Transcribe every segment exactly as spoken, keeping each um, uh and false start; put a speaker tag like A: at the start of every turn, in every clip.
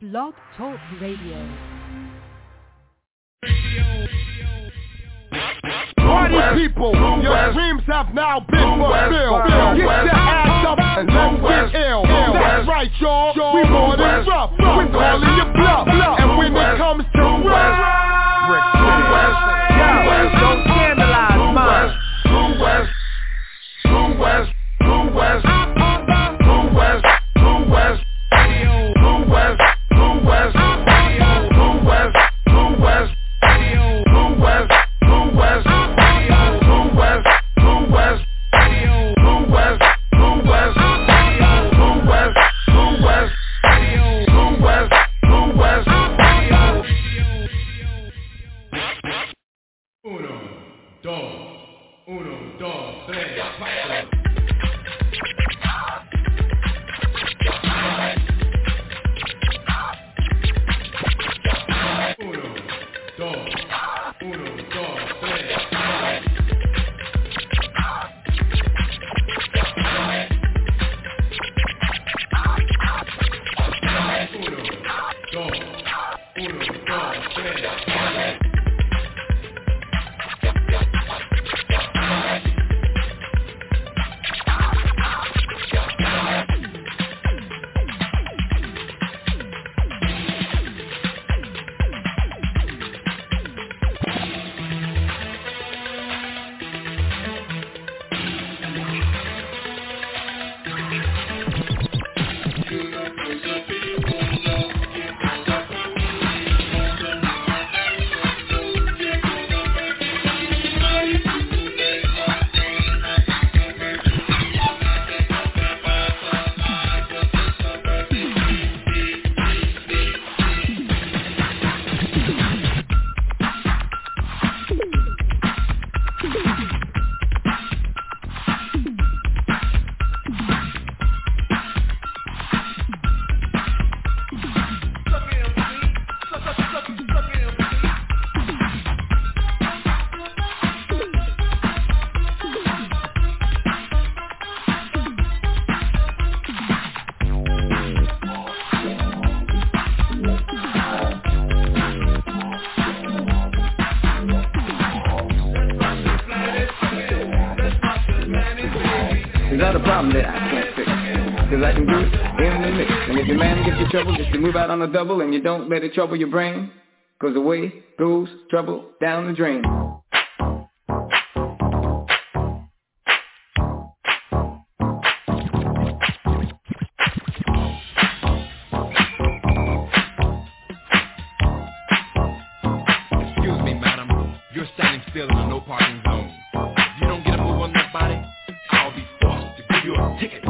A: Blog Talk Radio.
B: Party people, your dreams have now been fulfilled. Get your ass up and let's get ill. That's right, y'all. We more than rough. We're calling you bluff. And when it comes to rough, yeah, don't scandalize mine. True West, True West, True West, True West, True West, True West, True West, True West, True West, True West, True West.
C: Move out on a double and you don't let it trouble your brain, cause away goes trouble down the drain.
D: Excuse me, madam, you're standing still in a no parking zone. If you don't get a move on that body, I'll be forced to give you a ticket.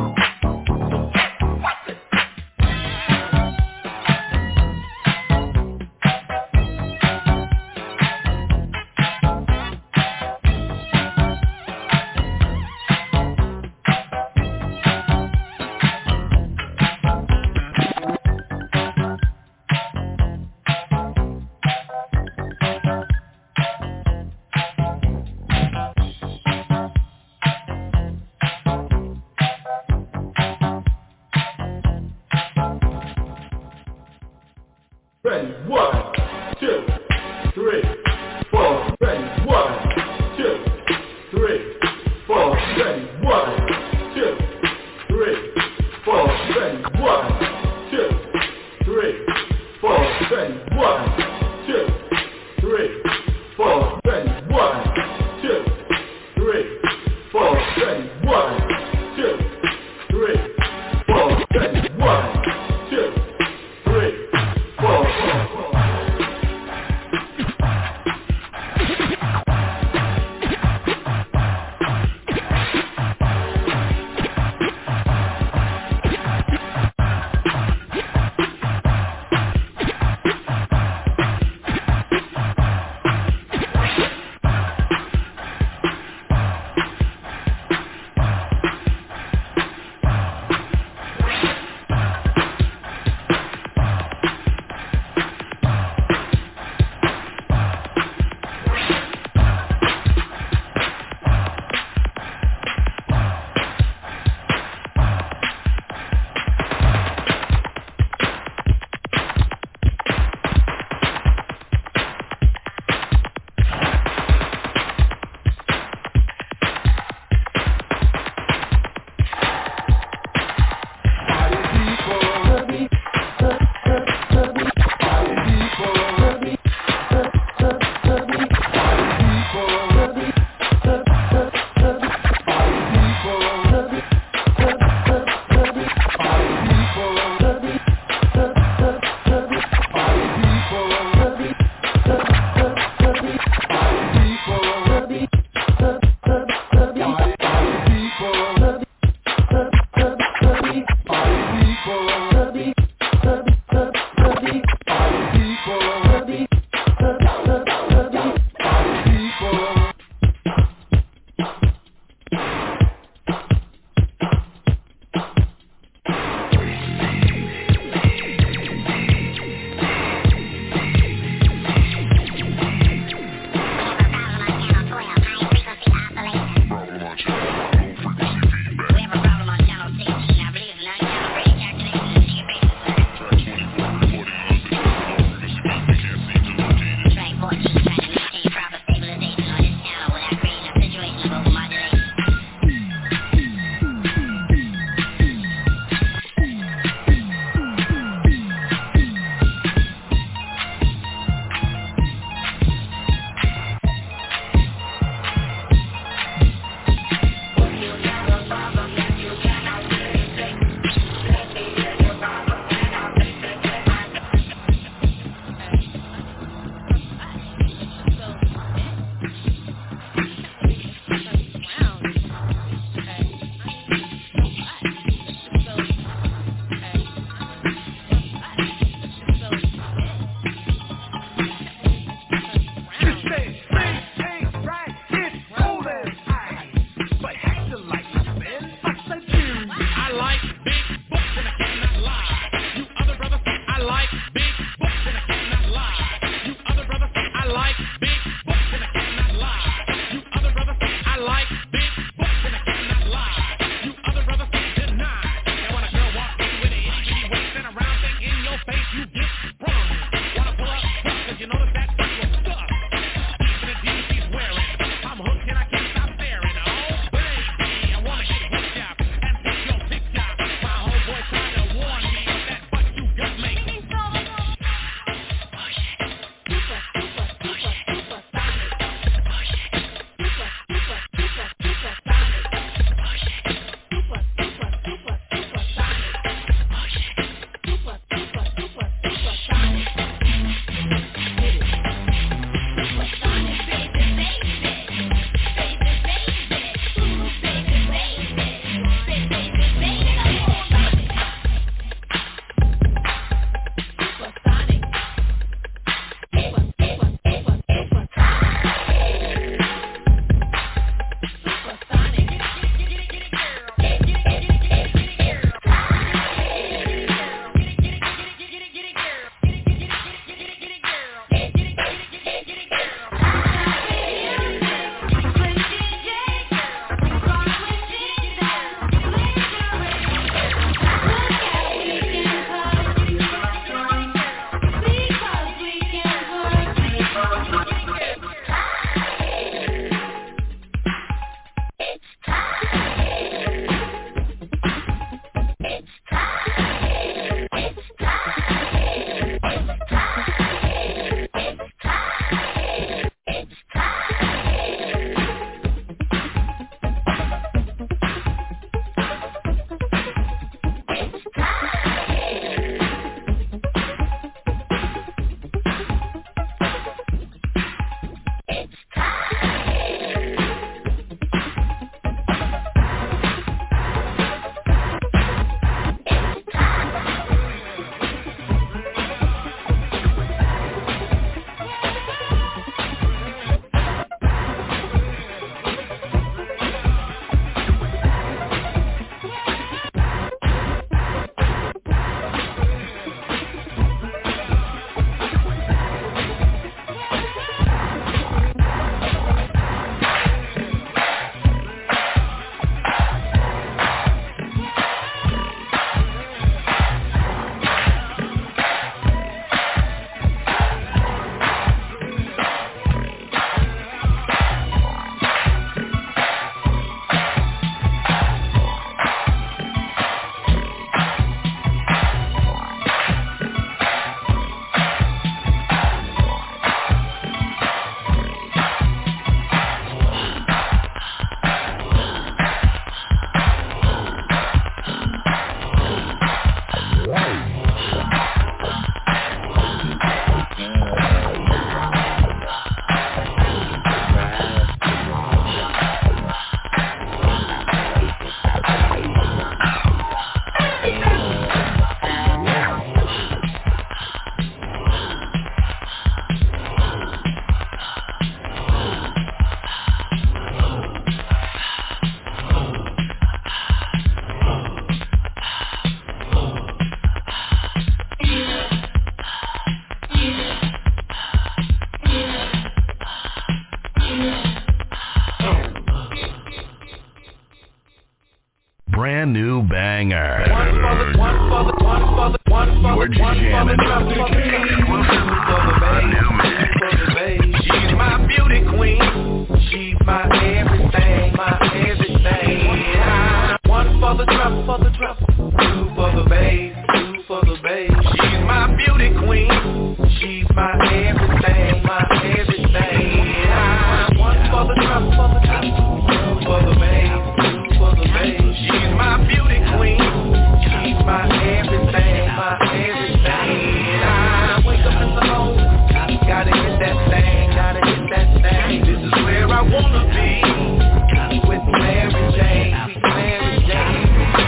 B: She's my beauty queen. She's my everything, my everything. One for the trouble, for the trouble. Two for the babe, two for the babe. She's my beauty queen. She's my everything, my everything. One for the trouble, for the trouble. Two for the babe, two for the babe. She's my beauty queen. She's my everything, my everything. I wake up in the morning, gotta hit that thing, gotta hit that thing. This is where I wanna be, with Mary Jane, with Mary Jane.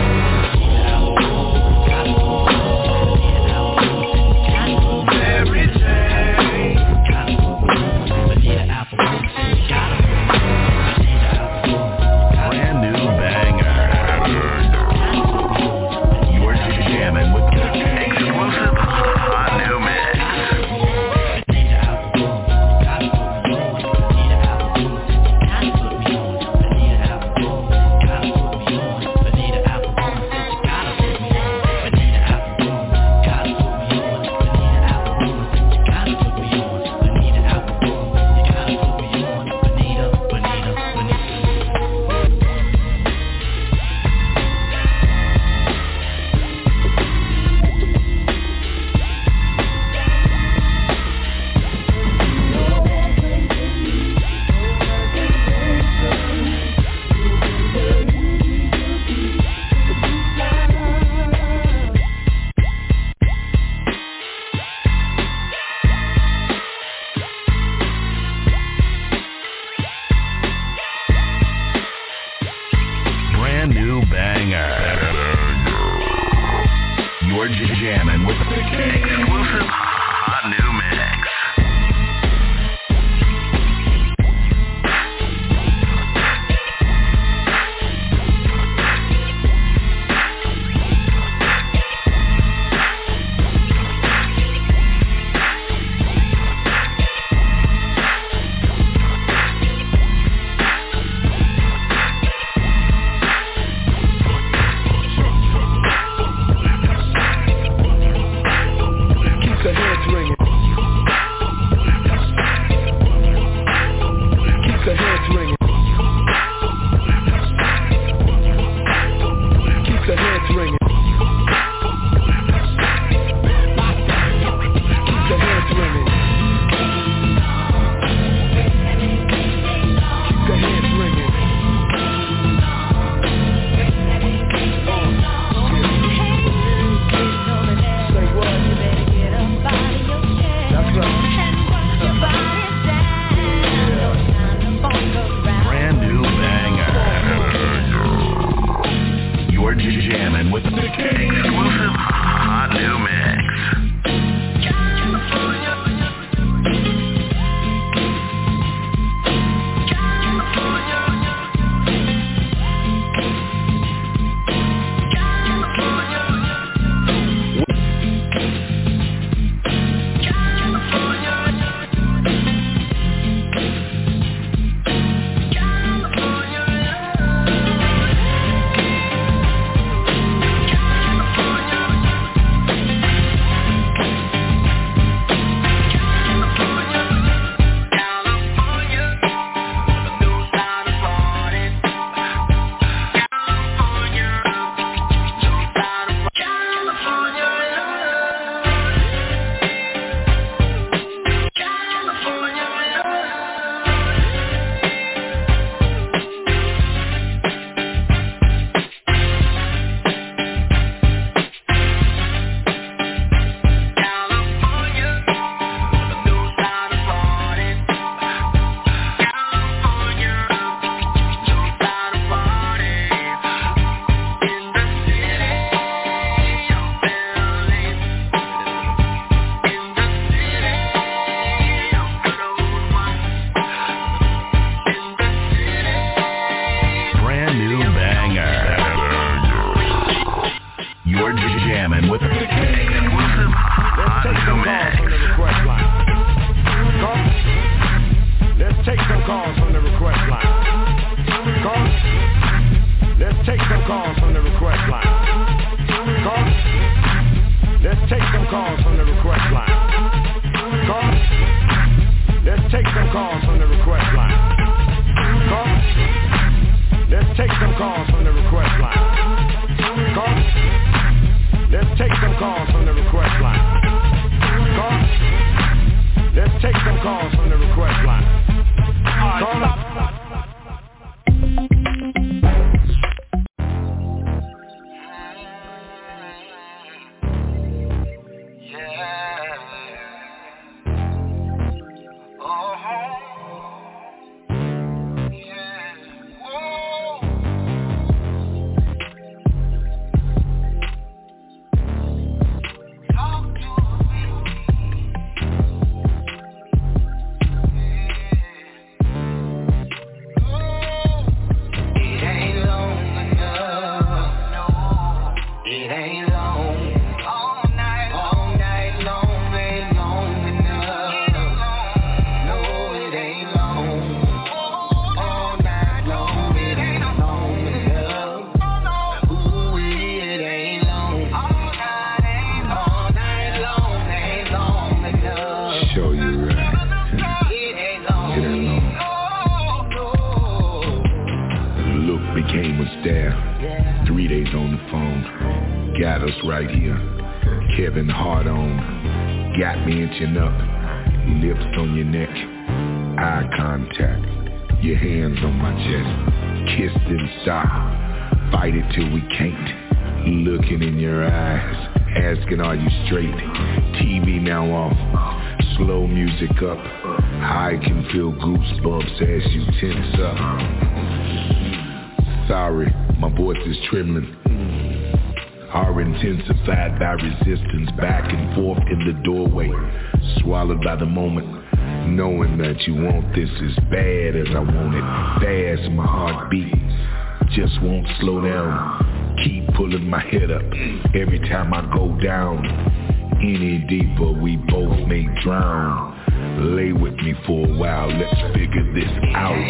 B: Mary Jane.
E: Brand new banger. You're jamming with the exclusive hot new mix.
B: request line. Call. Let's take some calls from the request line. Call. Let's take some calls from the request line. Call. Let's take some calls from the request line. Call. Let's take some calls from the request line. Call.
F: Right here, Kevin Hart on, got me inching up, lips on your neck, eye contact, your hands on my chest, kissed and stop, fight it till we can't, looking in your eyes, asking are you straight, T V now off, slow music up, I can feel goosebumps as you tense up, sorry, my voice is trembling, are intensified by resistance back and forth in the doorway, swallowed by the moment, knowing that you want this as bad as I want it, fast my heartbeat just won't slow down, keep pulling my head up every time I go down, any deeper we both may drown, lay with me for a while, let's figure this out.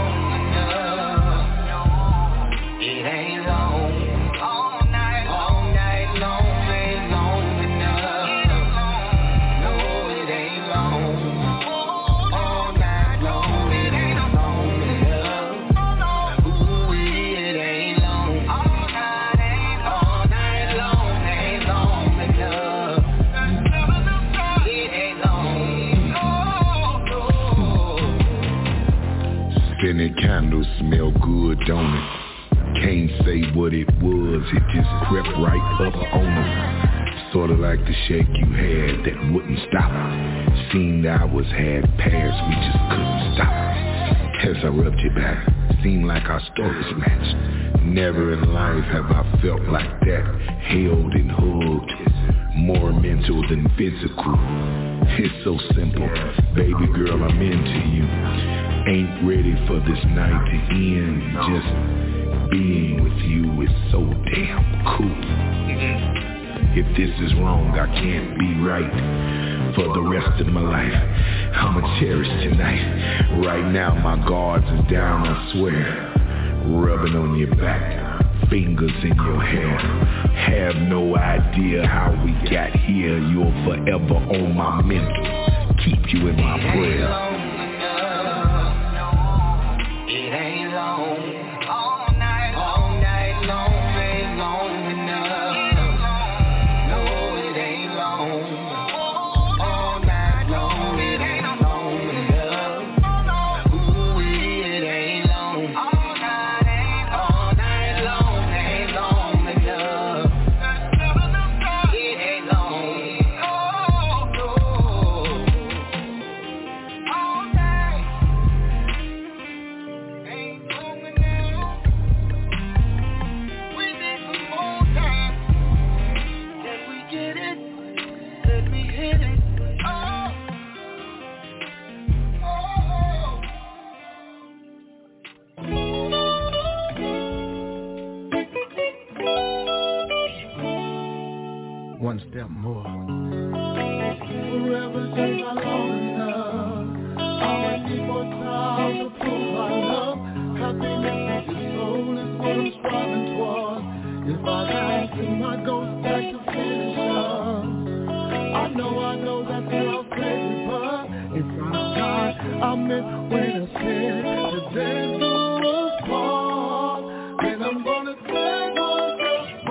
F: Scented candles smell good, don't it? Can't say what it was, it just crept right up on us. Sorta like the shake you had that wouldn't stop. Seemed hours had passed, we just couldn't stop. As I rubbed you back, seemed like our stories matched. Never in life have I felt like that, held and hugged. More mental than physical. It's so simple, baby girl, I'm into you. Ain't ready for this night to end. Just being with you is so damn cool. If this is wrong, I can't be right. For the rest of my life, I'ma cherish tonight. Right now my guards are down, I swear. Rubbing on your back, fingers in your hair. Have no idea how we got here. You're forever on my mental. Keep you in my prayer.
G: One step more.
H: Forever take my long enough. I'ma need more time to prove my love. Happiness with your soul is what I'm striving towards. If I ask, then my ghost back to finish up. I know I I meant when I said today do us part, and I'm gonna take one step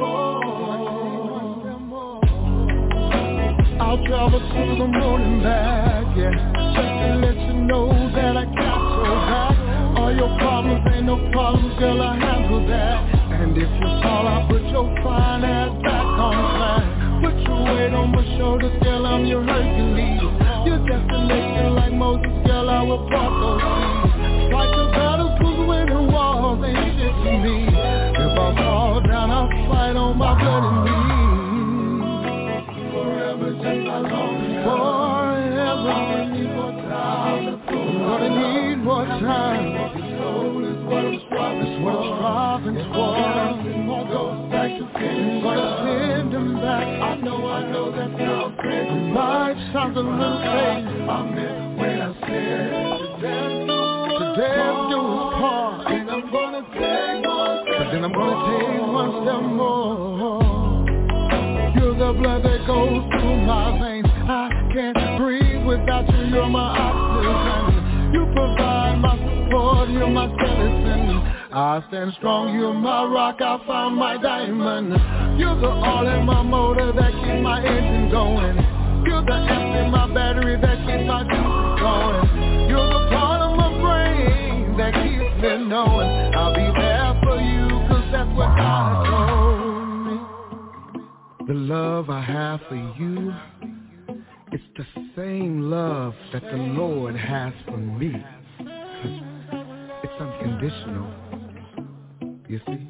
H: more. I'll travel to the moon and back, yeah, just to let you know that I got your back. All your problems ain't no problems, girl, I handle that. And if you fall, I'll put your fine ass back on track. Put your weight on my shoulders, girl, I'm your Hercules. Your destination like Moses, girl, I will part those seas. Fight the battles, cause winning wars ain't shit to me. If I fall down, I'll fight on my bloody knees. Forever just how long. Forever. I need more time. I'm gonna need more time. Your soul is what I'm striving. It's what I'm striving for. More goes back to finish. Gonna send them back. I know, I know that sounds crazy. It might sound a little crazy. I meant when I said to death do us part. And I'm gonna take one step. But then I'm gonna take one step more. You're the blood that goes through my veins. I can't breathe without you. You're my oxygen. You provide my support. You're my skeleton. I stand strong, you're my rock, I found my diamond. You're the oil in my motor that keeps my engine going. You're the amp in my battery that keeps my juices going. You're the part of my brain that keeps me knowing I'll be there for you, cause that's what God told me. The love I have for you, it's the same love that the Lord has for me. It's unconditional. You see?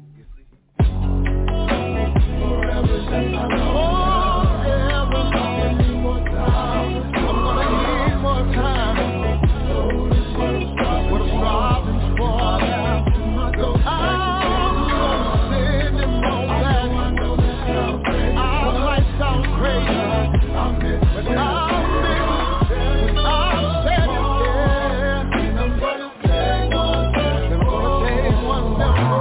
H: Forever since I know. Forever, I need more time. I'm gonna need more time. So this what I'm striving, what I'm striving for. I'm gonna send him on back. I know this sounds crazy. I might sound crazy. I'm it, but I'm it. I'm said it, yeah. I'm gonna take one step. I'm gonna take one step more.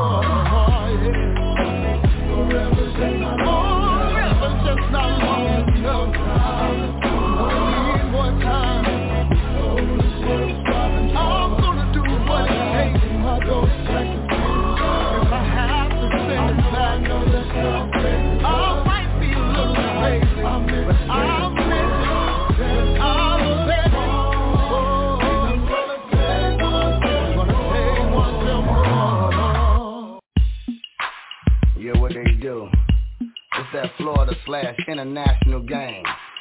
I: Yeah, what they do? It's that Florida slash international game.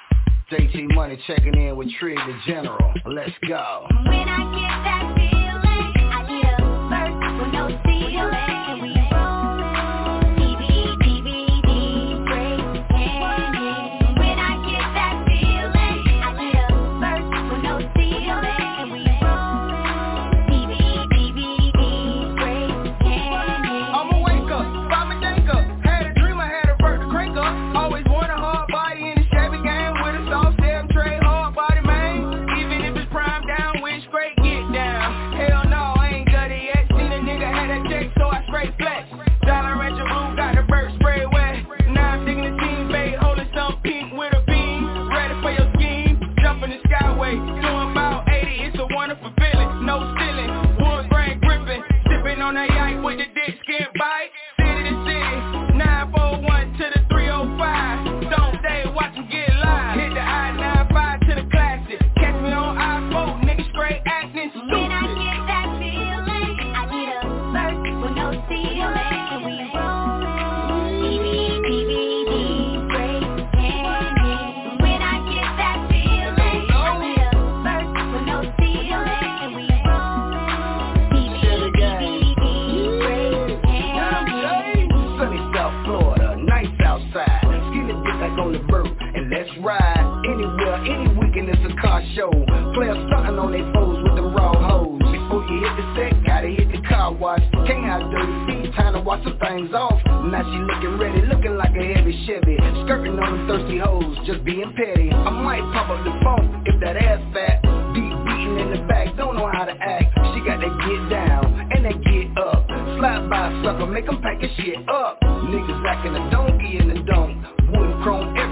I: J T Money checking in with Trig the General. Let's go.
J: When I get that feeling, I need a verse with no ceiling. And we rollin', D V D, D V D, break candy. When I get that feeling, I need a verse with no ceiling. And we rollin', D V D, D V D, break candy.
K: I'ma wake up, find me think up. Had a dream, I had a bird to crank up. Always want a hard body in the Chevy game with a soft step tray, hard body man. Even if it's prime down, with straight get down. Hell no, I ain't got it yet. Seen a nigga had a check, so I straight flex. Dollar at your room, got the bird spray wet. Now I'm digging the team bait, holding some pink with a beam. Ready for your scheme, jumping the skyway. Doing about eighty, it's a wonderful feeling. No stealing, wood grain gripping. Sipping on that yak with the dick skin bite. City to city, nine four one to the three oh five. Don't stay, watch them get live. Hit the I ninety-five to the classic. Catch me on I four, nigga straight acting stupid.
J: When I get that feeling, I need a verse with no ceiling. And we rollin', D V D, D V D, break candy. When I get that feeling, I need a verse with no ceiling. And we rollin', D V D, D V D, break candy.
I: Sunny South Florida, nice outside. Skin the dick back on the bird, and let's ride. Anywhere, any weekend it's a car show. Players stunting on their foes with the raw hoes. Before you hit the set, gotta hit the car wash. Can't have dirty feet, time to wash some things off. Now she looking ready, looking like a heavy Chevy. Skirting on them thirsty hoes, just being petty. I might pop up the phone if that ass fat. Beat beating in the back, don't know how to act. She got that get down and that get up. Slide by a sucker, make them pack his shit up. Niggas acting a donkey in the dome. Wood chrome everywhere,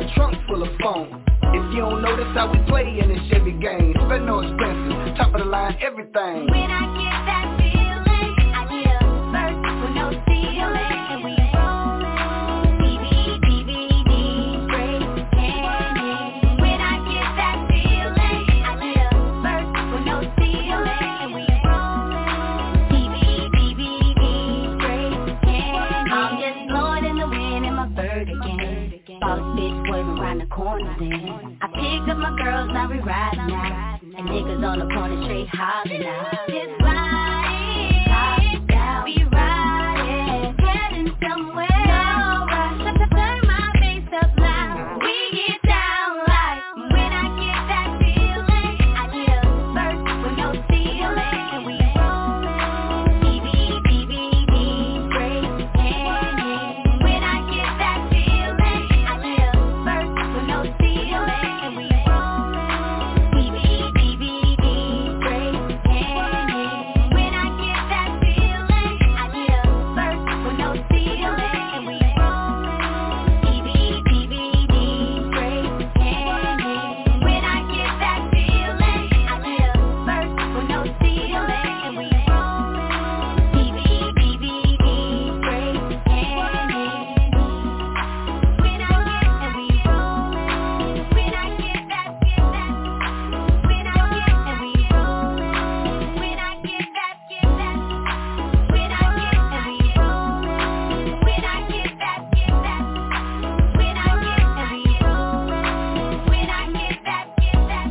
I: trunk full of phone. If you don't know, that's how we play in this Chevy game. Spend no expenses, top of the line, everything.
J: When I get that feeling, I need a verse with no ceiling. And we rollin', D V D, D V D, straight candy. When I get that feeling, I need a verse with no ceiling. And we rollin', D V D, D V D, straight candy. I'm just blowing in the wind in my bird again. Boss bitch swerving around the corner then. I picked up my girls, now we riding now. And niggas on the corner straight hollering now. Just riding, top down, we riding, heading somewhere. No rush, turn my face up loud. We get down like when I get that feeling. I need a verse with no ceiling. And we rollin', D V D, D V D, straight candy. When I get that feeling, I need a verse with no ceiling. And we rollin', D V D, D V D, straight candy. When I get that feeling, I need a verse with no ceiling. And we rollin', D V D, D V D, straight candy. When I get that feeling, I need a verse with no ceiling. And we rollin', D V D, D V D, straight candy. When I get and we rollin', when I get that, get that. When I get and we rollin', when I get that, get that. When I get and we rollin', when I get that, get that. When I get and we rollin', when I get that, get that.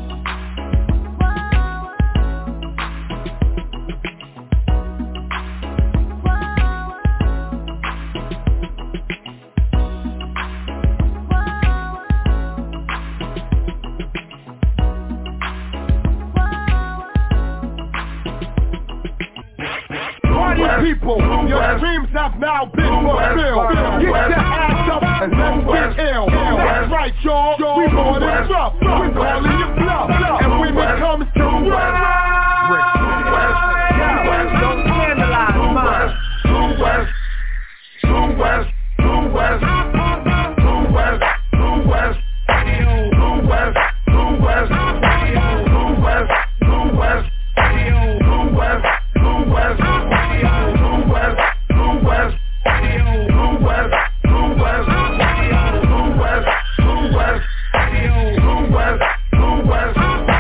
H: Party people, your dreams have now been fulfilled. Get your ass up and let's get ill. That's right, y'all. We more than rough. We calling you bluff. And when it comes to rap,
C: Don't scandalize mine.
B: True West, True West, True West, True West, True West, True West, True West, True West, True West, True West, True West, True West, True West, True West, True West, True West, True West, True West, True West.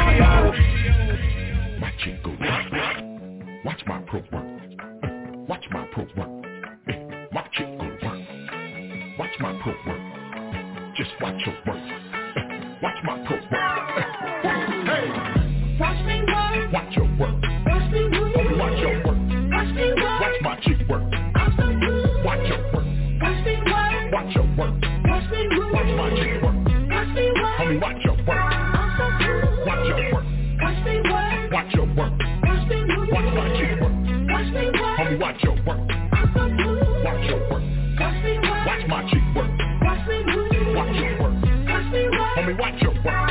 F: My chick go down. Watch my pro work. Watch my pro work. My chick go work. Watch my pro work. Just watch your work. Watch my pro work. Hey!
J: Watch me work,
F: Watch your work.
J: watch me move,
F: Watch your work.
J: watch me work,
F: Watch my chick work.
J: I'm so good.
F: Watch your work.
J: Watch me work,
F: Watch your work.
J: watch me move,
F: Watch my chick work.
J: watch me work,
F: Homie, watch your work.
J: I'm so good.
F: Watch your work.
J: Watch me work,
F: Watch your work.
J: watch me move,
F: Watch my chick work.
J: watch me work,
F: Homie, watch your work.
J: I'm so good.
F: Watch your work.
J: Watch me work,
F: Watch my chick work.
J: watch me move,
F: Watch your work.
J: watch me work.
F: Homie, watch your work.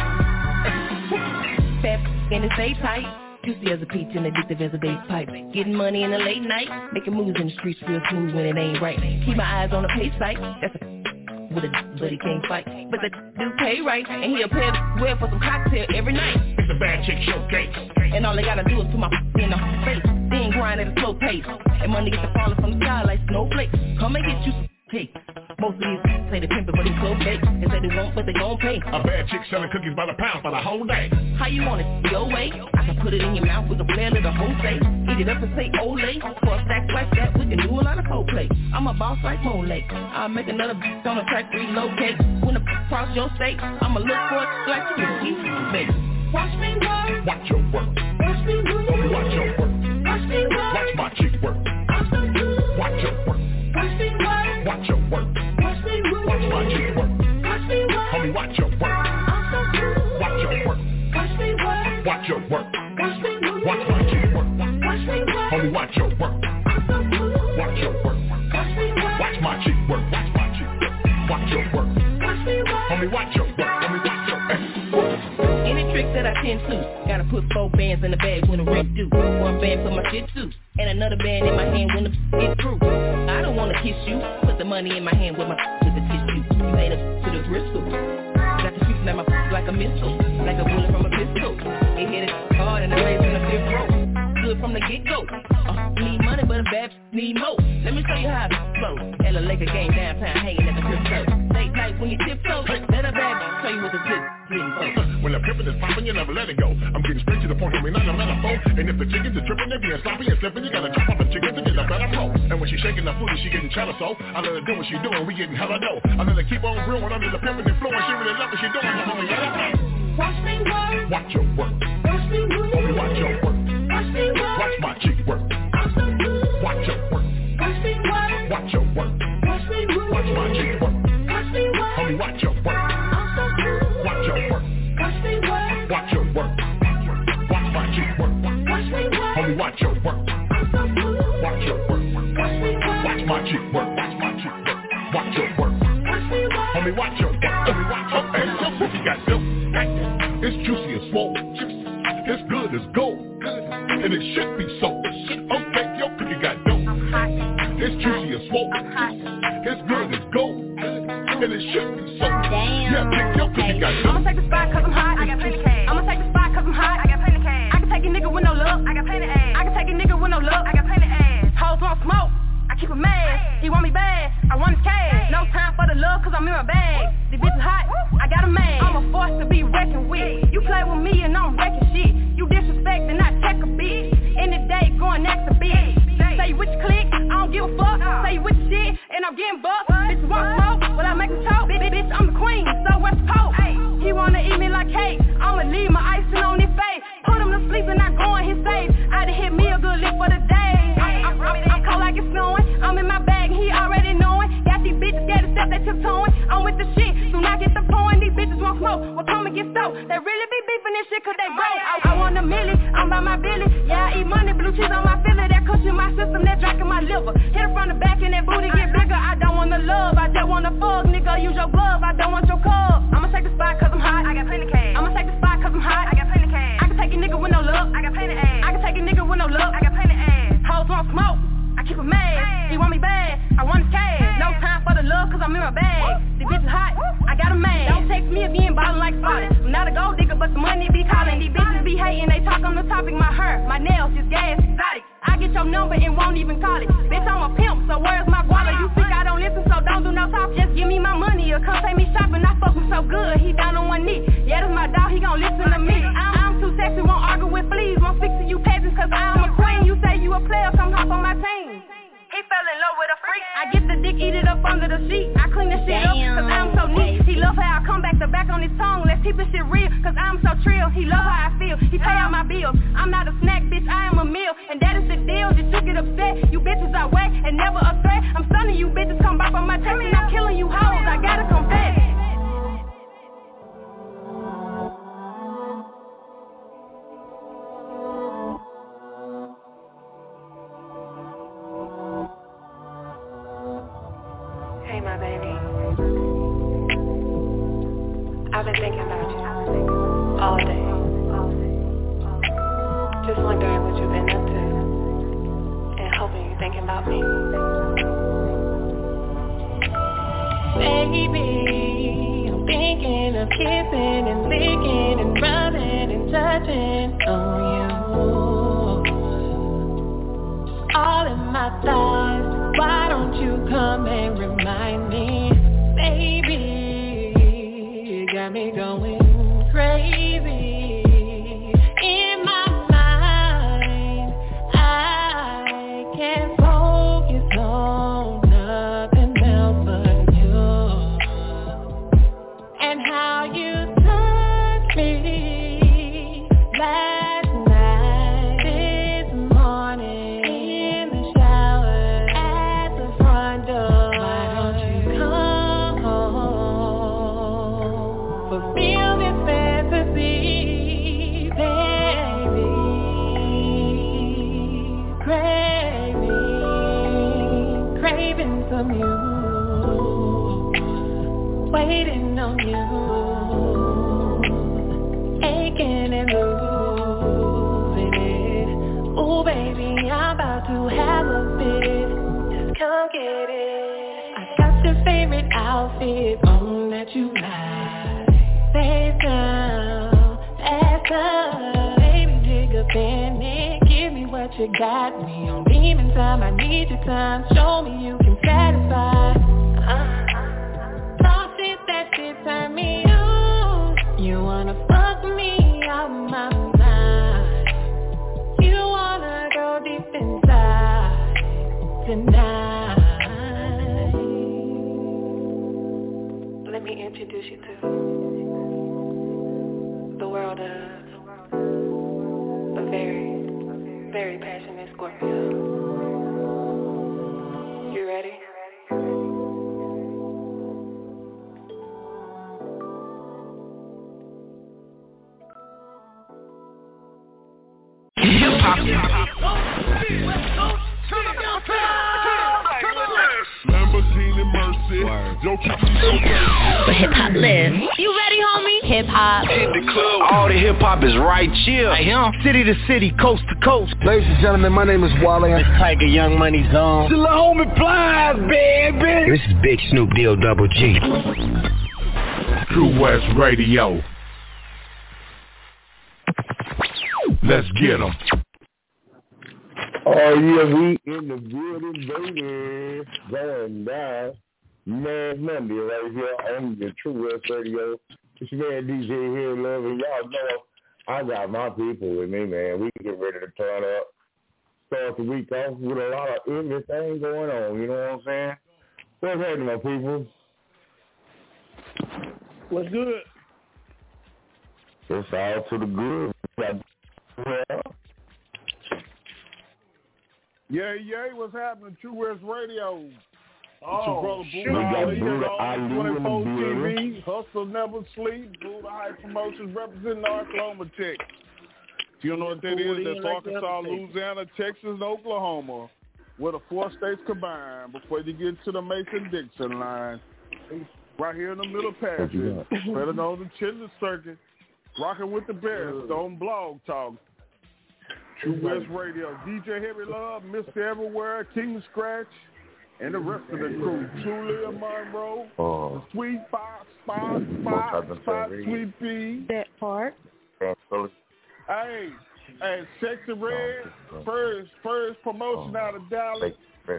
L: Fat and it stay tight. Juicy as a peach and addictive as a vape pipe. Getting money in the late night. Making moves in the streets real smooth when it ain't right. Keep my eyes on the pay site. That's a with a but he can't fight. But the do pay right. And he'll pay well for some cocktail every night.
F: It's a bad chick showcase.
L: And all they gotta do is put my in the face. Then grind at a slow pace. And money gets to falling from the sky like snowflakes. Come and get you some cake. Most of these say they pimpin', but they so fake. They say they won't, but they gon' pay.
F: A bad chick selling cookies by the pound for the whole day.
L: How you want it? Your way? I can put it in your mouth with a flare of the whole say. Eat it up and say Olay. For a stack like that, we can do a lot of cold play. I'm a boss like Molay. I'll make another bitch on the track, relocate. When I cross your state, I'ma look for it like you can keep it.
J: Watch me work,
F: Watch your work.
J: watch me move,
F: Homie, watch your work.
J: watch me work,
F: Watch my chick work.
J: I'm so good.
F: Watch your work.
J: Watch me work,
F: Watch your work.
J: watch me move,
F: Watch my chick work.
J: watch me work,
F: Homie, watch your work.
J: I'm so good.
F: Watch your work.
J: Watch me work,
F: Watch your work.
J: watch me move,
F: Watch my chick work.
J: watch me work,
F: Homie, watch your work.
J: I'm so good.
F: Watch your work.
J: Watch me work,
F: Watch my chick work. Watch my chick work. Watch your work.
J: watch me work,
F: Homie, watch your work. Homie, watch your work.
L: Any trick that I tend to, gotta put four bands in the bag when the rent due. One band for my shit too, and another band in my hand when the get through. I don't wanna kiss you, put the money in my hand with my with the tissue. You made up to the bristle. a missile, like a bullet from a pistol. It hit it hard and the race in the fifth row. Good from the get-go. Uh, need money, but a bad need more. Let me show you how to flow. Ella Laker game downtown, hanging at the crypto. Late nights when you tiptoe, let a bag show you what the zip getting for.
M: When the pimpin' is poppin', you never let it go. I'm getting straight to the point, homie, not a metaphor. And if the chickens are trippin', they're being sloppy and slippin', you gotta chop on the chicken to get a better flow. And when she shaking the booty, she getting cheddar, so I let her do what she doing, we getting hella dough. I let her keep on brewing under the pimpin' and flowing, she really love what she doing, homie, let her know.
J: Watch me work.
M: Watch your work.
J: Watch me move.
M: Homie, watch your work.
J: Watch me work.
M: Watch my chick work.
J: I'm so good.
M: Watch your work.
J: Watch me work.
M: Watch your work.
J: Watch me move.
M: Watch my chick work.
J: Watch me work.
M: Homie, watch your work.
J: I'm so good.
M: Watch your work.
J: Watch me work.
M: Watch your work. Watch my chick work.
J: Watch me work.
M: Homie, watch your work.
J: I'm so good.
M: Watch your work.
J: Watch me work.
M: Watch my chick work. Watch my chick work. Watch your work.
J: Watch me work.
M: Homie, watch your work. Homie, watch your work. Hey, your pussy got milk. It's juicy as swole. It's good as gold. And it should be so. Okay, your cookie got dope. It's juicy as swole. It's good as gold. And it should be so.
J: Damn.
M: Yeah, pick your cookie got dope.
J: I'ma take the spot cause I'm hot. I got plenty cash. I'ma take the spot cause I'm hot. I got plenty cash. I can take a nigga with no luck. I got plenty ass. I can take a nigga with no luck. I got plenty ass. Hoes want smoke. I keep him mad. He want me bad. I want his cash. No time for the love cause I'm in my bag. The bitch is hot. I got a man. I'm a force to be reckoned with. You play with me and I'm wrecking shit. You disrespect and I check a bitch. In the day going next to bitch. Say which click, I don't give a fuck. Say which shit and I'm getting bucked. Bitch want smoke, well I make him talk. Bitch, bitch, I'm the queen, so what's poke? He wanna eat me like cake. I'ma leave my icing on his face. Put him to sleep and I go in his safe. I done hit me a good lick for the day. I'm, I'm, I'm cold like it's snowing. I'm in my bag and he already knowing. Got these bitches scared to step, they tiptoeing. I'm with the shit, soon I get the point. These bitches want smoke, well come and get stoked. They really be beefing this shit cause they broke. I, I want a milli, I'm by my billy. Yeah, I eat money, blue cheese on my fillet. That cushion my system, that drink in my liver. Hit it from the back and that booty get bigger. I don't want the love, I just want the fuck. Nigga, use your glove, I don't want your cub. I'ma take the spot cause I'm hot. I got plenty cash. I'ma take the spot cause I'm hot. I got plenty cash. I can take a nigga with no luck. I got plenty ass. I can take a nigga with no luck. I got plenty ass. Hoes want smoke. I keep him mad. He want me bad. I want his cash. No time for the love cause I'm in my bag. The bitch is hot. I got a man. Don't text me if you ain't ballin' like Spotty. I'm not a gold digger but the money be calling. These bitches be hating. They talk on the topic. My hair, my nails, just gas, exotic. I get your number and won't even call it. Bitch, I'm a pimp, so where's my wallet? You think I don't listen, so don't do no talk. Just give me my money or come take me shopping. I fuck him so good, he down on one knee. Yeah, that's my dog, he gon' listen to me. I'm, I'm too sexy, won't argue with fleas. Won't speak to you peasants, cause I'm a queen. You say you a player, come hop on my team. He fell in love with a freak. I get the dick, eat it up under the sheet. I clean the shit Damn. up, cause I'm so neat. He love how I come back to back on his tongue. Let's keep this shit real, cause I'm so trill. He love how I feel, he pay all my bills. I'm not a snack, bitch, I am a meal. And that is the deal, that you get upset. You bitches are whack and never a threat. I'm stunning you bitches, come back on my text. And I'm killing you hoes, I gotta confess.
N: Hey, my baby. I've been thinking about you all day. Just wondering what you've been up to, and hoping you're thinking about me.
O: Baby, I'm thinking of kissing and licking and rubbing and touching on you. All in my thighs. Why don't you come and remind me, baby? You got me going crazy. In my mind, I can't focus on nothing else but you. And how you touch me last night, this morning, in the shower. From you, waiting on you, aching and losing it. Ooh, baby, I'm about to have a fit. Just come get it. I got your favorite outfit on that you like. FaceTime. you got me on demon time. I need your time. Show me you can satisfy. Uh, talk shit that shit turn me on. You wanna fuck me out my mind. You wanna go deep inside tonight. Let me introduce you to the world of a very, very passionate Scorpio. You ready?
M: Lamborghini Mercy. Yo, keep me so crazy.
P: But hip hop lives. You ready, homie? Hip hop.
Q: Hit the club. All the hip hop is right here.
P: I am.
Q: City to city, coast to coast.
R: Ladies and gentlemen, my name is Wally.
Q: It's Tiger Young Money Zone.
R: The La Homie Plies, baby.
Q: This is Big Snoop Deal Double G.
M: True West Radio. Let's get 'em.
S: Oh yeah, we in the building, baby. Going down. Man, Monday right here on the True West Radio. It's your man D J here, love, and y'all know I got my people with me, man. We get ready to turn up. Start the week off with a lot of everything going on. You know what I'm saying? What's happening, my people?
T: What's good?
S: It's all to the good. Well,
T: yeah, yeah, what's happening? True West Radio.
S: Oh,
T: it's your
S: shoot.
T: brother
S: We
T: Buddha
S: got
T: Ali
S: Buddha
T: on twenty-four
S: Ali in the
T: T V. Hustle never sleep. Buddha High Promotions representing Oklahoma Tech. If you don't know what that is, that's Arkansas, Louisiana, Texas, and Oklahoma, with the four states combined before you get to the Mason-Dixon line. Right here in the middle passage, better known as Chitlin Circuit, rocking with the best on Blog Talk. True West Radio. D J Heavy Love, Mister Everywhere, King Scratch, and the rest of the crew. Julia Monroe,
S: oh.
T: Sweet Fox, Spot, Spot, Spot, Sweet Pea.
O: That part.
T: Hey, hey, Sexy Red, first, first promotion out of Dallas.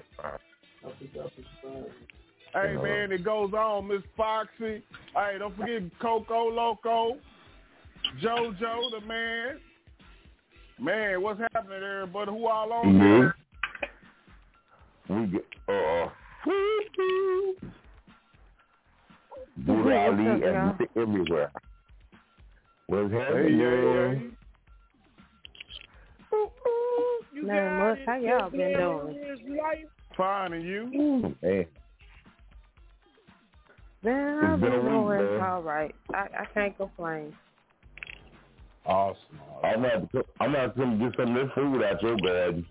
T: Hey, man, it goes on. Miss Foxy. Hey, don't forget Coco Loco, JoJo, the man. Man, what's happening there, everybody? Who all on there?
S: We get, uh, Buddha Ali and Mister Everywhere. What's happening?
T: Hey, yeah,
O: yeah. Man, much. How y'all been doing?
T: Fine, and you?
S: Ooh, man.
O: Man, I've been doing it's all right. I, I can't complain.
S: Awesome. I'm not. I'm not going to get some of this food out your garden.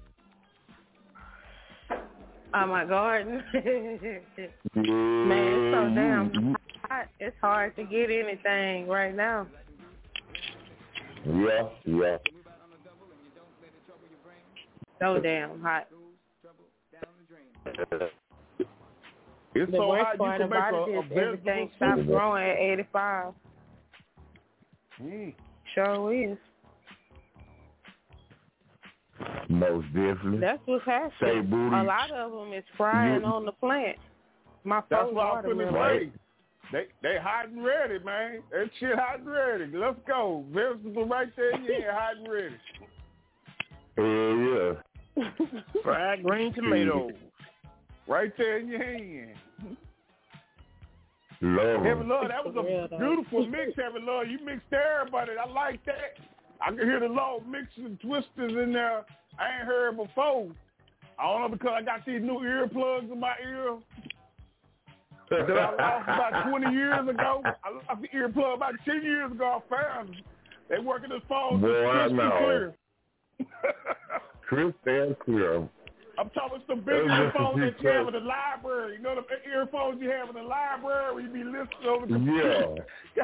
O: Oh, my garden?
S: Yeah.
O: Man, it's so damn hot. It's hard to get anything right now.
S: Yeah, yeah.
O: So damn hot.
T: It's
O: the
T: so
O: worst
T: hot you
O: part
T: can make
O: about
T: a,
O: it
T: a
O: is everything stopped growing at eighty-five.
T: Mm.
O: Sure is.
S: Most definitely.
O: That's what's happening.
S: Say, booty.
O: A lot of them is frying
S: You,
O: on the plant. My
T: That's
O: folks
T: what I'm finna
O: watermelon.
T: say. They they hot and ready, man. That shit hot and ready. Let's go. Vegetable right there, yeah, hot and ready.
S: Hell yeah.
T: Fried green tomatoes. Right there in your hand.
S: Love
T: Heavy Love, that was a
O: Real,
T: beautiful mix, Heavy Love. You mixed everybody. I like that. I can hear the low mixes and twisters in there I ain't heard before. I don't know because I got these new earplugs in my ear that I lost about twenty years ago. I lost the earplug about ten years ago. I found them. They working this phone
S: Boy, I
T: crystal
S: know.
T: clear.
S: Crystal clear.
T: I'm talking some big earphones that you have in the library. You know the earphones you have in the library where you be listening over the computer.
S: Yeah.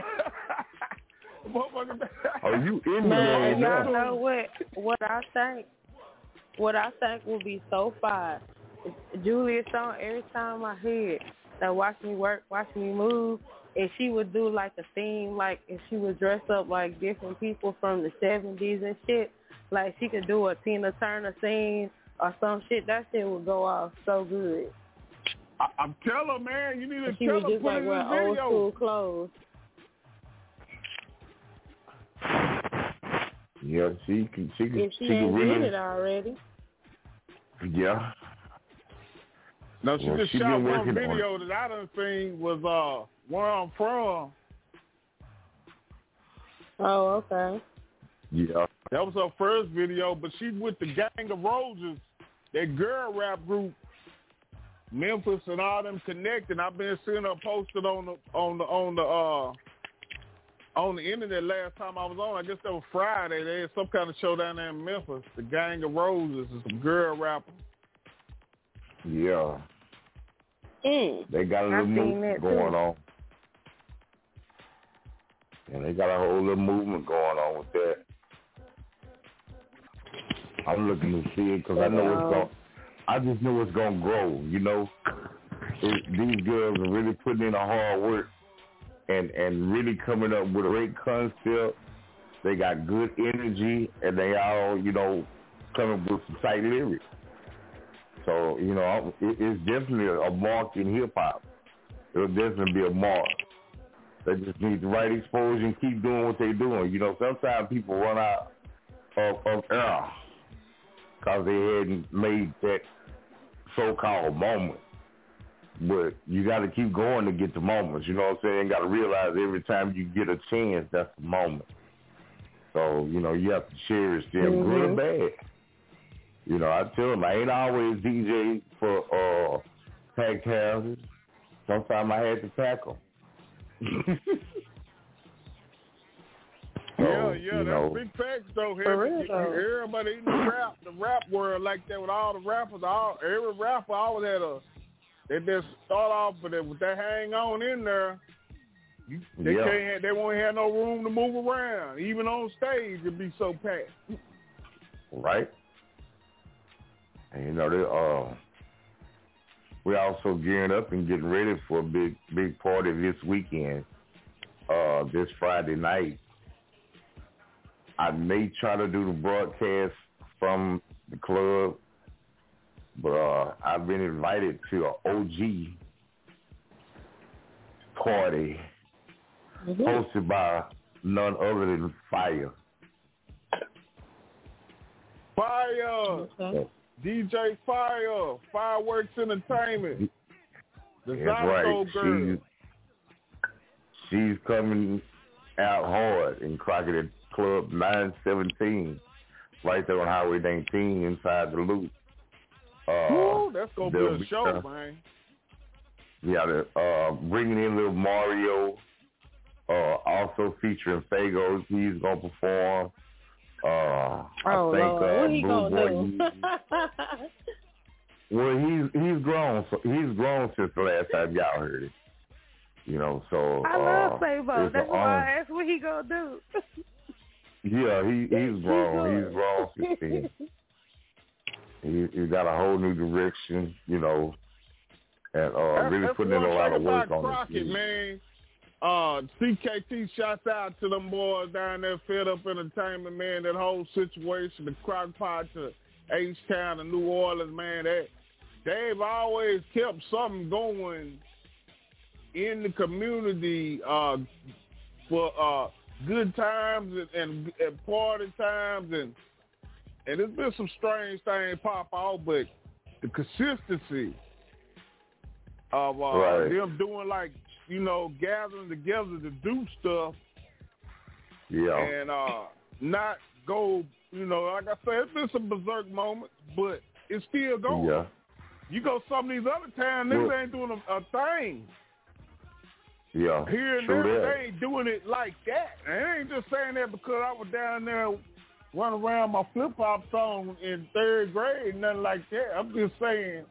S: Are you in
O: Man,
S: there?
O: y'all know what? What I think? What I think will be so fire. Julia's song every time I hear it. They watch me work, watch me move.
U: and she would do like a theme, like if she would dress up like different people from the seventies and shit. Like she could do a Tina Turner scene or some shit. That shit would go off so good.
T: I, I'm telling her, man, you need to
U: and she
T: tell
U: would
T: her
U: just
T: put
U: like
T: it in
U: wear
T: the
U: old
T: video.
U: school clothes.
S: Yeah, she can. She can.
U: If she,
S: she
U: ain't
S: can really.
U: did it already.
S: Yeah.
T: No, she
S: well,
T: just
S: she
T: shot
S: been
T: one
S: working on
T: video
S: it.
T: that I done seen was uh where I'm from.
U: Oh, okay.
S: Yeah.
T: That was her first video, but she's with the Gang of Roses, that girl rap group, Memphis and all them connected. I've been seeing her posted on the on the on the uh on the internet last time I was on. I guess that was Friday. They had some kind of show down there in Memphis. The Gang of Roses is some girl rapper.
S: Yeah.
U: Mm.
S: They got a little
U: I've seen
S: movement
U: that
S: going
U: too.
S: on. And they got a whole little movement going on with that. I'm looking to see it because I know it's going. I just know it's going to grow. You know, it, these girls are really putting in a hard work and and really coming up with a great concept. They got good energy and they all, you know, coming with some tight lyrics. So you know, it, it's definitely a mark in hip hop. It'll definitely be a mark. They just need the right exposure and keep doing what they're doing. You know, sometimes people run out of, of air because they hadn't made that so-called moment. But you got to keep going to get the moments. You know what I'm saying? You got to realize every time you get a chance, that's the moment. So, you know, you have to cherish them,
U: mm-hmm.
S: good or bad. You know, I tell them I ain't always D J for uh, packed houses. Sometimes I had to pack them. so,
T: yeah, yeah,
S: you
T: that's
S: know,
T: big facts though.
U: For
T: Every,
U: real, though.
T: everybody in the rap, the rap world like that with all the rappers. All every rapper always had a. They just start off with it with that hang on in there. You, they
S: yeah.
T: can't. Have, they won't have no room to move around. Even on stage, it'd be so packed.
S: Right. And you know, they, uh, we're also gearing up and getting ready for a big, big party this weekend. Uh, this Friday night. I may try to do the broadcast from the club, but uh, I've been invited to an O G party mm-hmm. hosted by none other than Fire.
T: Fire!
S: Okay.
T: D J Fire! Fireworks Entertainment. The
S: That's right.
T: girl.
S: She's, she's coming out hard in Crockett Club nine seventeen, right there on Highway nineteen inside the Loop. Uh,
T: Ooh, that's going to be a
S: be,
T: show,
S: uh,
T: man.
S: Yeah, they're uh, bringing in little Mario, uh, also featuring Fagos. He's going to perform. Uh,
U: oh,
S: I think
U: Lord.
S: uh,
U: What he
S: Blue
U: gonna
S: Boy.
U: do?
S: Well, he's he's grown. So he's grown since the last time y'all heard it. You know, so
U: I
S: uh,
U: love Favo.
S: it's
U: That's
S: an
U: why
S: honor.
U: I asked what he gonna do.
S: Yeah, he he's grown. He's grown since then. He he got a whole new direction. You know, and uh,
T: That's,
S: really
T: that's
S: putting in a
T: one
S: lot
T: thing
S: of work
T: about
S: on
T: Crockett,
S: it.
T: man. Uh, C K T shouts out to them boys down there, Fed Up Entertainment, man. That whole situation, the Crockpot to H-Town and New Orleans, man. That they've always kept something going in the community uh, for uh, good times and, and, and party times, and and there's been some strange things pop out, but the consistency of uh,
S: Right.
T: them doing like, you know, gathering together to do stuff
S: Yeah.
T: and uh, not go, you know, like I said, it's been some berserk moments, but it's still going.
S: Yeah.
T: You go some of these other towns, niggas
S: Well-
T: ain't doing a, a thing.
S: Yeah.
T: Here and
S: True
T: there,
S: that.
T: they ain't doing it like that. And I ain't just saying that because I was down there running around my flip-hop song in third grade, nothing like that. I'm just saying.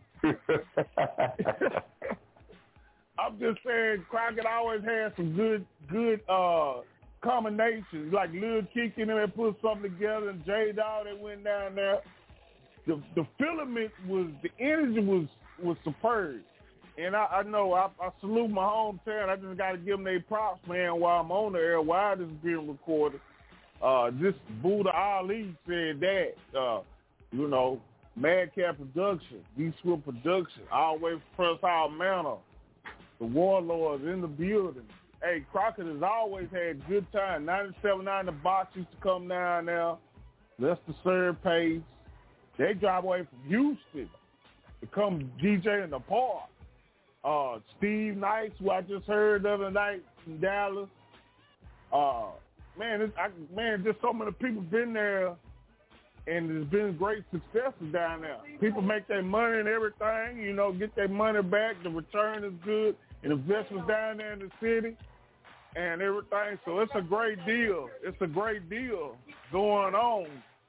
T: I'm just saying Crockett always had some good, good uh, combinations. Like Lil Keke and them that put something together, and J-Dawg that went down there. The the filament was, the energy was, was superb. And I, I know I, I salute my hometown. I just got to give them their props, man, while I'm on the air, while this is being recorded. Uh, this Buddha Ali said that, uh, you know, Madcap Production, D-Swift Production, all the way from Press Hall Manor, the Warlords in the building. Hey, Crockett has always had good time. ninety-seven point nine The Box used to come down there. Lester Serve Pace. They drive away from Houston to come D J in the park. Uh, Steve Nice, who I just heard the other night from Dallas. Uh, man, it's, I, man, just so many people been there, and there's been great successes down there. People make their money and everything, you know, get their money back. The return is good, and investments down there in the city and everything. So it's a great deal. It's a great deal going on.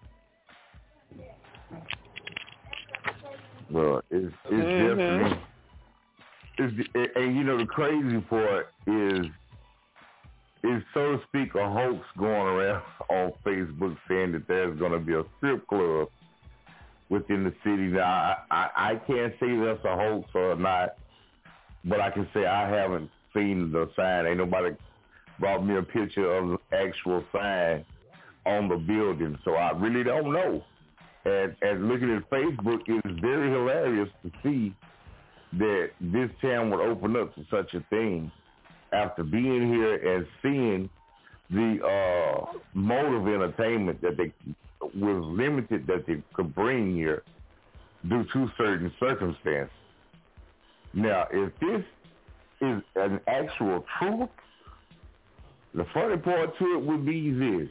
S: Well, it's it's
T: Mm-hmm.
S: definitely. It's, and you know the crazy part is, is so to speak a hoax going around on Facebook saying that there's going to be a strip club within the city. Now I, I, I can't say that's a hoax or not, but I can say I haven't seen the sign. Ain't nobody brought me a picture of the actual sign on the building, so I really don't know. And, and looking at Facebook, it's very hilarious to see that this town would open up to such a thing after being here and seeing the uh, mode of entertainment that they was limited that they could bring here due to certain circumstances. Now, if this is an actual truth, the funny part to it would be this.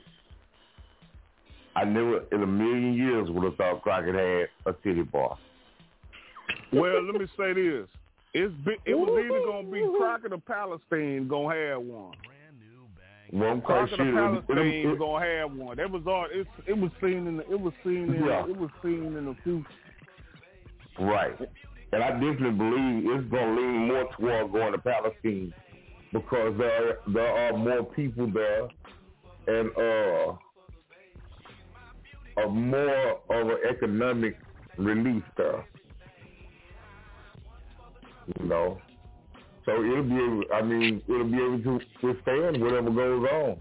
S: I never in a million years would have thought Crockett had a city bar.
T: Well, let me say this. It's been, it was either going to be Crockett or Palestine going to have one.
S: Well, I'm quite
T: Crockett
S: sure
T: or
S: it-
T: Palestine
S: it-
T: going to have one. That was all. It, it was seen in the. It was seen in.
S: Yeah.
T: It was seen in the future.
S: Right. And I definitely believe it's going to lean more toward going to Palestine because there are, there are more people there and uh, a more of an economic relief there. You know, so it'll be able, I mean, it'll be able to withstand whatever goes on.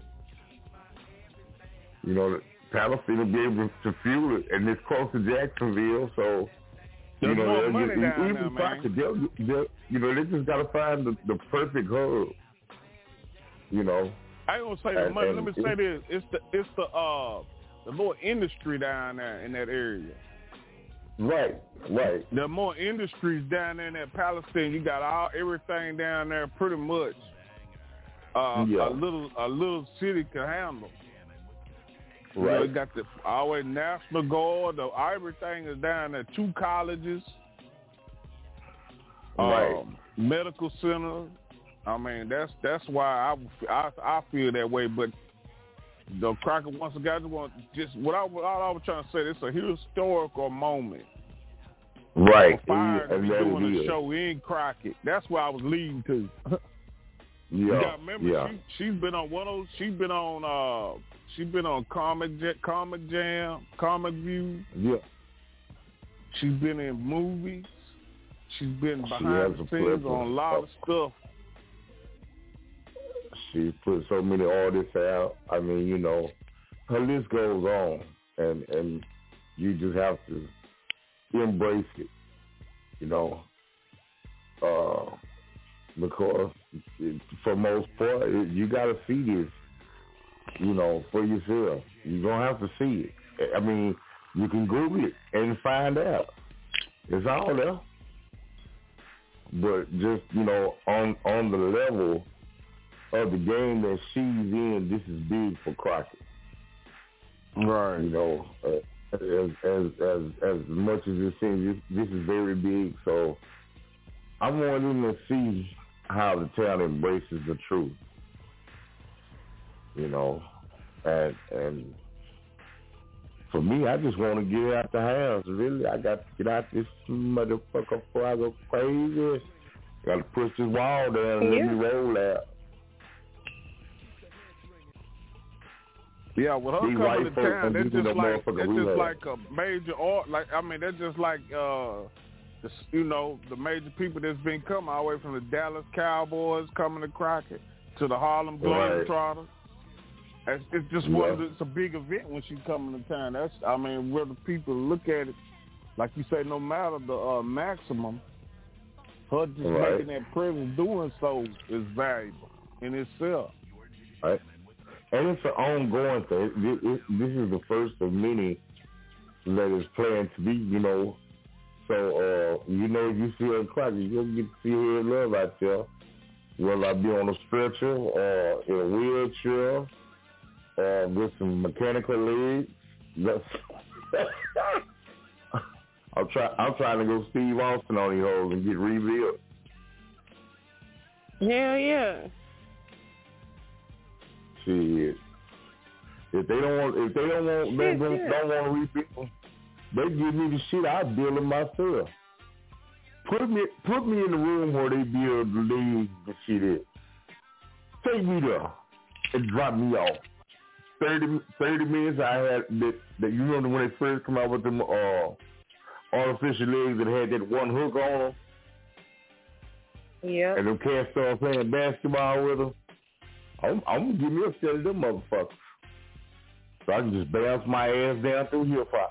S: You know, Palestine will be able to fuel it, and it's close to Jacksonville, so you
T: There's
S: know,
T: more
S: they'll
T: money
S: get-
T: down
S: even
T: there, man.
S: Crockett, they'll, they'll, you know, they just got to find the, the perfect hub. You know,
T: I ain't gonna say the
S: And-
T: money.
S: and
T: Let me say this: it's the it's the uh the more industry down there in that area.
S: right, right.
T: There are more industries down there in that Palestine. You got all everything down there pretty much. Uh,
S: Yeah.
T: a little a little city can handle. You know,
S: Right.
T: you got the always National Guard. The, everything is down there. Two colleges.
S: Right.
T: Um, medical center. I mean, that's that's why I, I, I feel that way. But the Crockett once again, I just want just what I, all I was trying to say. It's a historical moment.
S: Right.
T: For Fire to
S: And
T: be
S: that
T: doing
S: it
T: a
S: is.
T: show in Crockett. That's where I was leading to. You
S: Yeah.
T: got to remember,
S: yeah.
T: she she's been on one of those. She's been on uh she's been on Comic Jam, Comic Jam, Comic View.
S: Yeah.
T: She's been in movies. She's been
S: She
T: behind
S: has
T: the
S: a
T: scenes
S: plethora
T: on a lot of
S: of-
T: stuff.
S: She put so many artists out. I mean, you know, her list goes on, and and you just have to embrace it, you know, uh, because it, for most part, it, you got to see this, you know, for yourself. You're gonna have to see it. I mean, you can Google it and find out. It's all there. But just, you know, on on the level of the game that she's in, this is big for Crockett.
T: Right.
S: You know, uh, as as as as much as it seems, this, this is very big. So I want them to see how the town embraces the truth. You know, and and for me, I just want to get out the house. Really, I got to get out this motherfucker before I go crazy. Got to push this wall down and
U: Yeah.
S: let me roll out.
T: Yeah, with her
S: These
T: coming
S: white
T: to
S: folks
T: town,
S: are
T: that's
S: using
T: just
S: the
T: like
S: motherfucker
T: that's just
S: rehab.
T: like a major art. Like I mean, that's just like uh, the, you know, the major people that's been coming all the way from the Dallas Cowboys coming to Crockett to the Harlem Globetrotters. Right. It's, it's just yeah. one of the, it's a big event when she coming to town. That's, I mean, whether people look at it, like you say, no matter the uh, maximum, her just right. making that presence doing so is valuable in itself.
S: Right. And it's an ongoing thing. It, it, this is the first of many that is planned to be, you know. So, uh, you know, if you see her in Crockett, you'll get to see her in love out there. Whether I be on a stretcher or in a wheelchair or with some mechanical legs. That's I'm, try, I'm trying to go Steve Austin on these hoes and get revealed.
U: Hell yeah.
S: Shit. If they don't want, if they don't want, they don't, yeah. don't want to rebuild, they give me the shit. I build it myself. Put me, put me in the room where they build the league the shit in. Take me there and drop me off. thirty, thirty minutes. I had that. that you remember when they first come out with them uh, artificial legs that had that one hook on them.
U: Yeah.
S: And them cats start playing basketball with them. I'm, I'm gonna give me a set of them motherfuckers. So I can just bounce my ass down through here for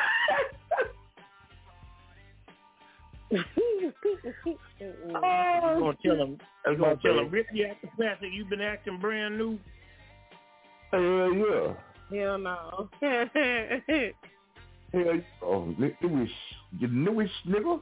A: You gonna tell them? You gonna tell them? Ricky acting classic. You've been acting brand new.
S: Hell yeah.
U: Hell no.
S: Hell, oh, newish, you newish nigga.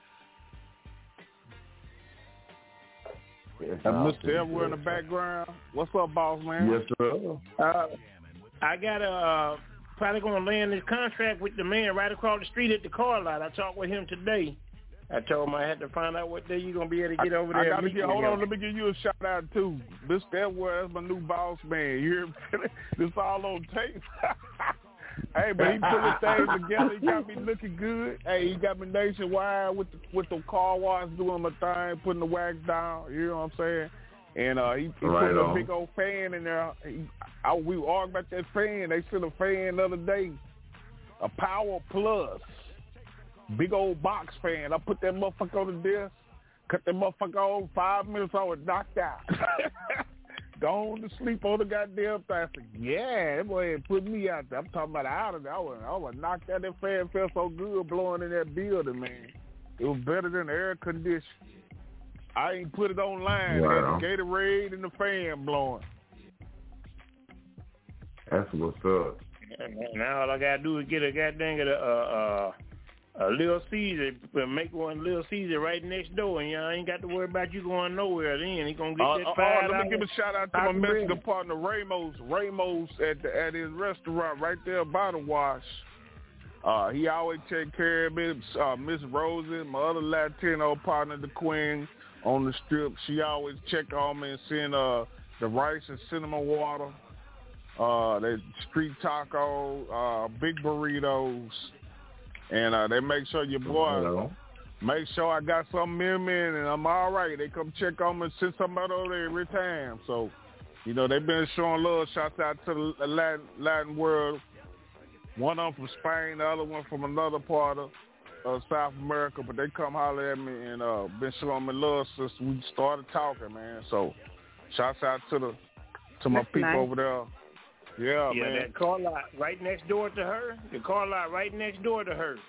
T: And Mister Everywhere in the background. What's up, boss man?
S: Yes, sir.
A: Uh, I got a uh, probably gonna land this contract with the man right across the street at the car lot. I talked with him today. I told him I had to find out what day you gonna be able to get over there.
T: I gotta get, hold on, let me give you a shout out too. Mister Everywhere, that's my new boss man. You hear me? This all on tape. Hey, but he put his things together. He got me looking good. Hey, he got me nationwide with the, with the car wash doing my thing, putting the wax down. You know what I'm saying? And uh, he, he
S: right
T: put
S: on.
T: a big old fan in there. He, I, we were arguing about that fan. They sent a fan the other day, a Power Plus, big old box fan. I put that motherfucker on the desk, cut that motherfucker on. Five minutes, I was knocked out. Gone to sleep on the goddamn thing. I said, yeah, that boy had put me out there. I'm talking about out of there. I was, I was knocked out. That fan felt so good blowing in that building, man. It was better than the air conditioning. I ain't put it online.
S: Wow.
T: The Gatorade and the fan blowing.
S: That's what's up.
A: Now all I gotta do is get a goddamn get a uh, uh, a Little Caesar, make one Little Caesar right next door, and y'all ain't got to worry about you going nowhere. Then he gonna get
T: uh,
A: that
T: uh,
A: five.
T: Uh, let me give a shout out to my Mexican partner Ramos. Ramos at the, at his restaurant right there by the wash. Uh, he always take care of me. Uh, Miss Rosie, my other Latino partner, the Queen on the strip. She always check on me and send uh the rice and cinnamon water, uh, the street taco, uh, big burritos. And uh, they make sure your boy,
S: Hello.
T: make sure I got something in me and I'm all right. They come check on me and send somebody over there every time. So, you know, they've been showing love. Shouts out to the Latin, Latin world. One of them from Spain, the other one from another part of uh, South America. But they come holler at me and uh, been showing me love since we started talking, man. So, shouts out to the to my
U: That's
T: people
U: nice.
T: over there. Yeah,
A: yeah,
T: man.
A: that car lot right next door to her. The car lot right next door to her.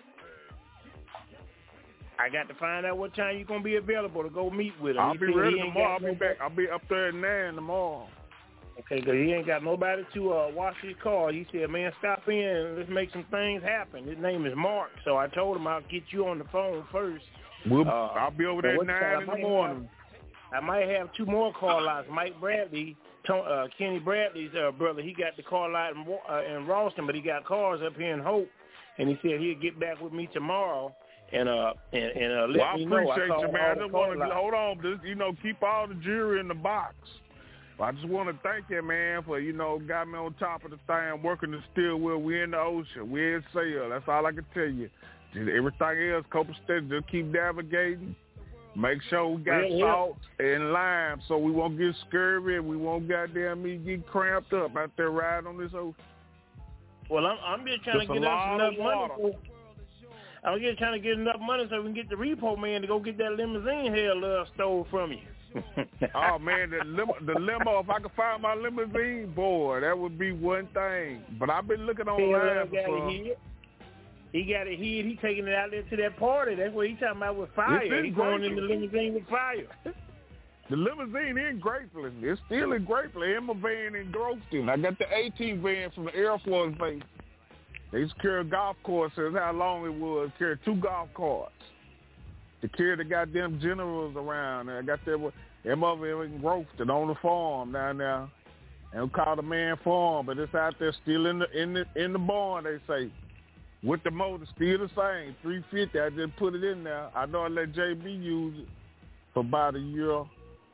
A: I got to find out what time you're gonna be available to go meet with him.
T: I'll
A: He
T: be
A: said
T: ready
A: he ain't
T: tomorrow.
A: got
T: I'll be back. I'll be up there at nine tomorrow.
A: Okay, because he ain't got nobody to uh, wash his car. He said, man, stop in and let's make some things happen. His name is Mark, so I told him I'll get you on the phone first.
T: We'll,
A: uh,
T: I'll be over there at nine in the morning.
A: Have, I might have two more car lots. Mike Bradley, uh, Kenny Bradley's uh, brother, he got the car lot in, uh, in Ralston, but he got cars up here in Hope, and he said he'll get back with me tomorrow. And uh and, and uh, let
T: well,
A: me
T: I
A: know.
T: appreciate
A: I
T: you, man. I just want to
A: lot.
T: hold on. Just, you know, keep all the jewelry in the box. I just want to thank you, man, for, you know, got me on top of the thing, working the steel wheel. We in the ocean. We in sail. That's all I can tell you. Just everything else, couple steps, just keep navigating. Make sure we got
A: yeah,
T: salt yeah. and lime so we won't get scurvy and we won't goddamn me get cramped up out there riding on this ocean.
A: Well, I'm, I'm just trying
T: just
A: to get us enough money. For, I'm just trying to get enough money so we can get the repo man to go get that limousine hell love stole from you.
T: Oh man, the limo, the limo. If I could find my limousine, boy, that would be one thing. But I've been looking online
A: got
T: for.
A: It he got it hid. He taking it out there to that party. That's what he talking about with fire. He going in the limousine with fire.
T: The limousine in Grapeland. It's still in Grapeland. In my van in Groston. I got the eighteen van from the Air Force Base. They used to carry golf courses. How long it was. Carry two golf carts. To carry the goddamn generals around. And I got that with them over there in Groston on the farm down there. And we call the man farm, but it's out there still in the in the in the barn, they say. With the motor still the same. three fifty. I just put it in there. I know I let J B use it for about a year.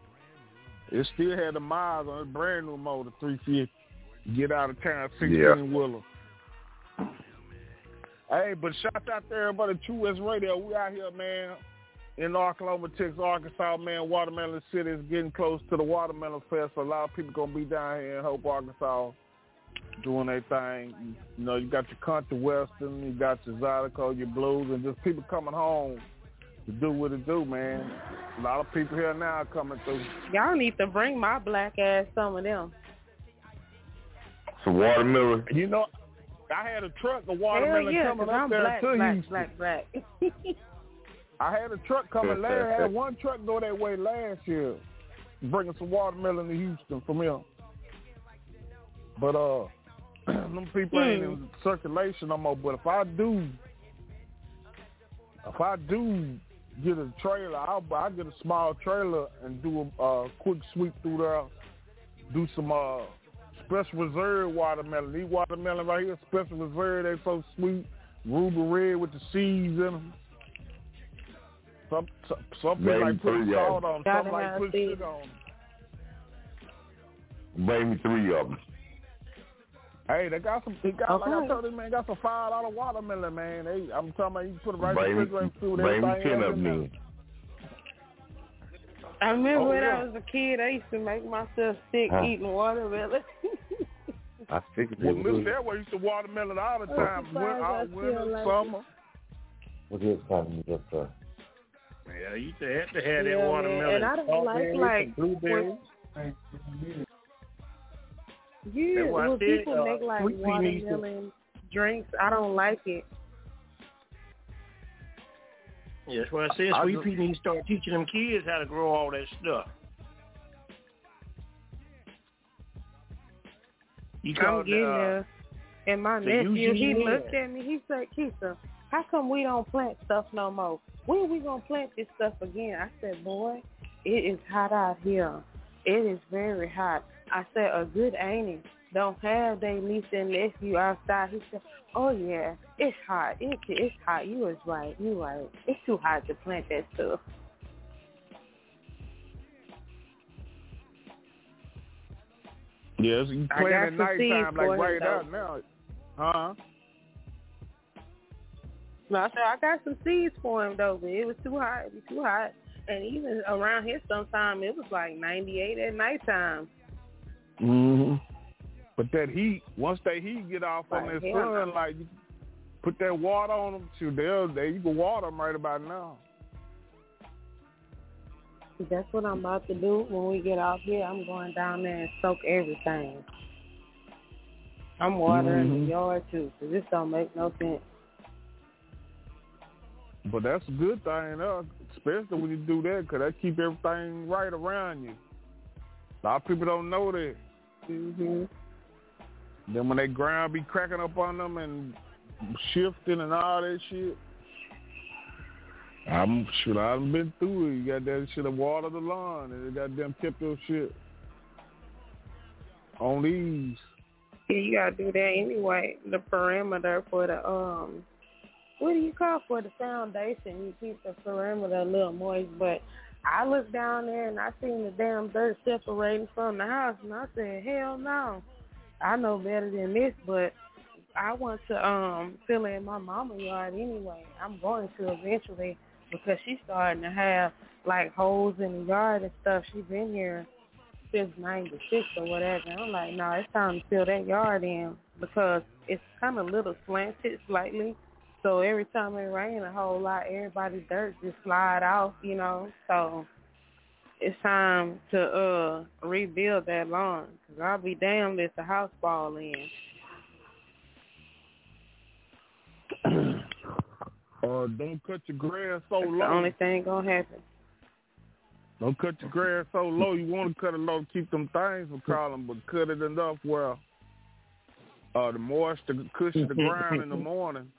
T: It still had the miles on it, brand new motor, three fifty. Get out of town, sixteen wheeler. Yeah. Hey, but shout out to everybody at True West Radio. We out here, man, in Oklahoma, Texas, Arkansas, man. Watermelon City is getting close to the Watermelon Fest. So a lot of people gonna be down here in Hope, Arkansas, doing their thing. You know, you got your country western, you got your Zydeco, your blues, and just people coming home to do what it do, man. A lot of people here now coming through.
U: Y'all need to bring my black ass some of them.
S: Some watermelon.
T: You know, I had a truck of watermelon
U: yeah,
T: coming up
U: I'm
T: there
U: black,
T: to
U: black,
T: Houston.
U: black, black, black.
T: I had a truck coming last. I had one truck go that way last year, bringing some watermelon to Houston from here. But uh, them people ain't
U: hmm.
T: in circulation no more. But if I do, if I do get a trailer, I'll, I'll get a small trailer and do a uh, quick sweep through there. Do some uh, special reserve watermelon. These watermelon right here, special reserve, they so sweet, ruby red with the seeds in them. Some some, some people like put salt on them. Some like put sugar on them.
S: Bring me three of them.
T: Hey, they got some. They got,
U: okay.
T: Like I told you, man, got some five dollar watermelon, man. They, I'm talking about you put it right
S: bring
T: in the refrigerator and food.
S: Bring me ten of them.
U: I remember
T: oh,
U: when
T: yeah.
U: I was a kid, I used to make myself sick huh. eating watermelon.
S: I figured
T: well, Miss Fairway used to watermelon all the time, oh, winter, all winter, like summer.
S: What is something just uh?
A: Yeah, you used to have to have
U: yeah,
A: that watermelon.
U: And I don't like like
A: blueberries.
U: Yeah, when
A: said,
U: people
A: uh,
U: make like watermelon drinks, I don't like it.
A: Yeah, that's what I said. Sweet Pea needs to start teaching them kids how to grow all that stuff. You
U: I'm getting
A: uh,
U: there. And my nephew, he looked at me, he said, Keisha, how come we don't plant stuff no more? When are we going to plant this stuff again? I said, boy, it is hot out here. It is very hot. I said, a good auntie don't have their niece and nephew outside. He said, oh, yeah, it's hot. It's, it's hot. You was right. You right. It's too hot to plant that stuff.
T: Yes, you plant at nighttime, like right out now. Huh?
U: No, I said, I got some seeds for him, though, but it was too hot. It was too hot. And even around here sometime, it was like ninety-eight at nighttime.
T: Mm-hmm. But that heat, once that heat get off
U: like
T: on that sun, like, you put that water on them, too, they'll, they, you can water them right about now.
U: That's what I'm about to do when we get off here. I'm going down there and soak everything. I'm watering mm-hmm. the yard, too, because this don't make no sense.
T: But that's a good thing, uh, especially when you do that, because that keep everything right around you. A lot of people don't know that.
U: Mm-hmm.
T: Then when that ground be cracking up on them and shifting and all that shit, I'm sure I've been through it. You got that shit of water the lawn, and they goddamn kept your shit on these.
U: Yeah, you gotta do that anyway. The perimeter for the um, what do you call for the foundation? You keep the perimeter a little moist. But I looked down there and I seen the damn dirt separating from the house, and I said, hell no, I know better than this. But I want to um fill in my mama's yard anyway. I'm going to eventually. Because she's starting to have, like, holes in the yard and stuff. She's been here since ninety-six or whatever. And I'm like, no, it's time to fill that yard in because it's kind of little slanted slightly. So So every time it rains a whole lot, everybody's dirt just slide off, you know. So it's time to uh rebuild that lawn. Cause I'll be damned if the house fall in.
T: Uh, don't cut your grass so
U: That's
T: low.
U: the only thing gonna happen.
T: Don't cut your grass so low. You want to cut it low to keep them things from crawling, but cut it enough where uh, the moisture cushion the ground in the morning.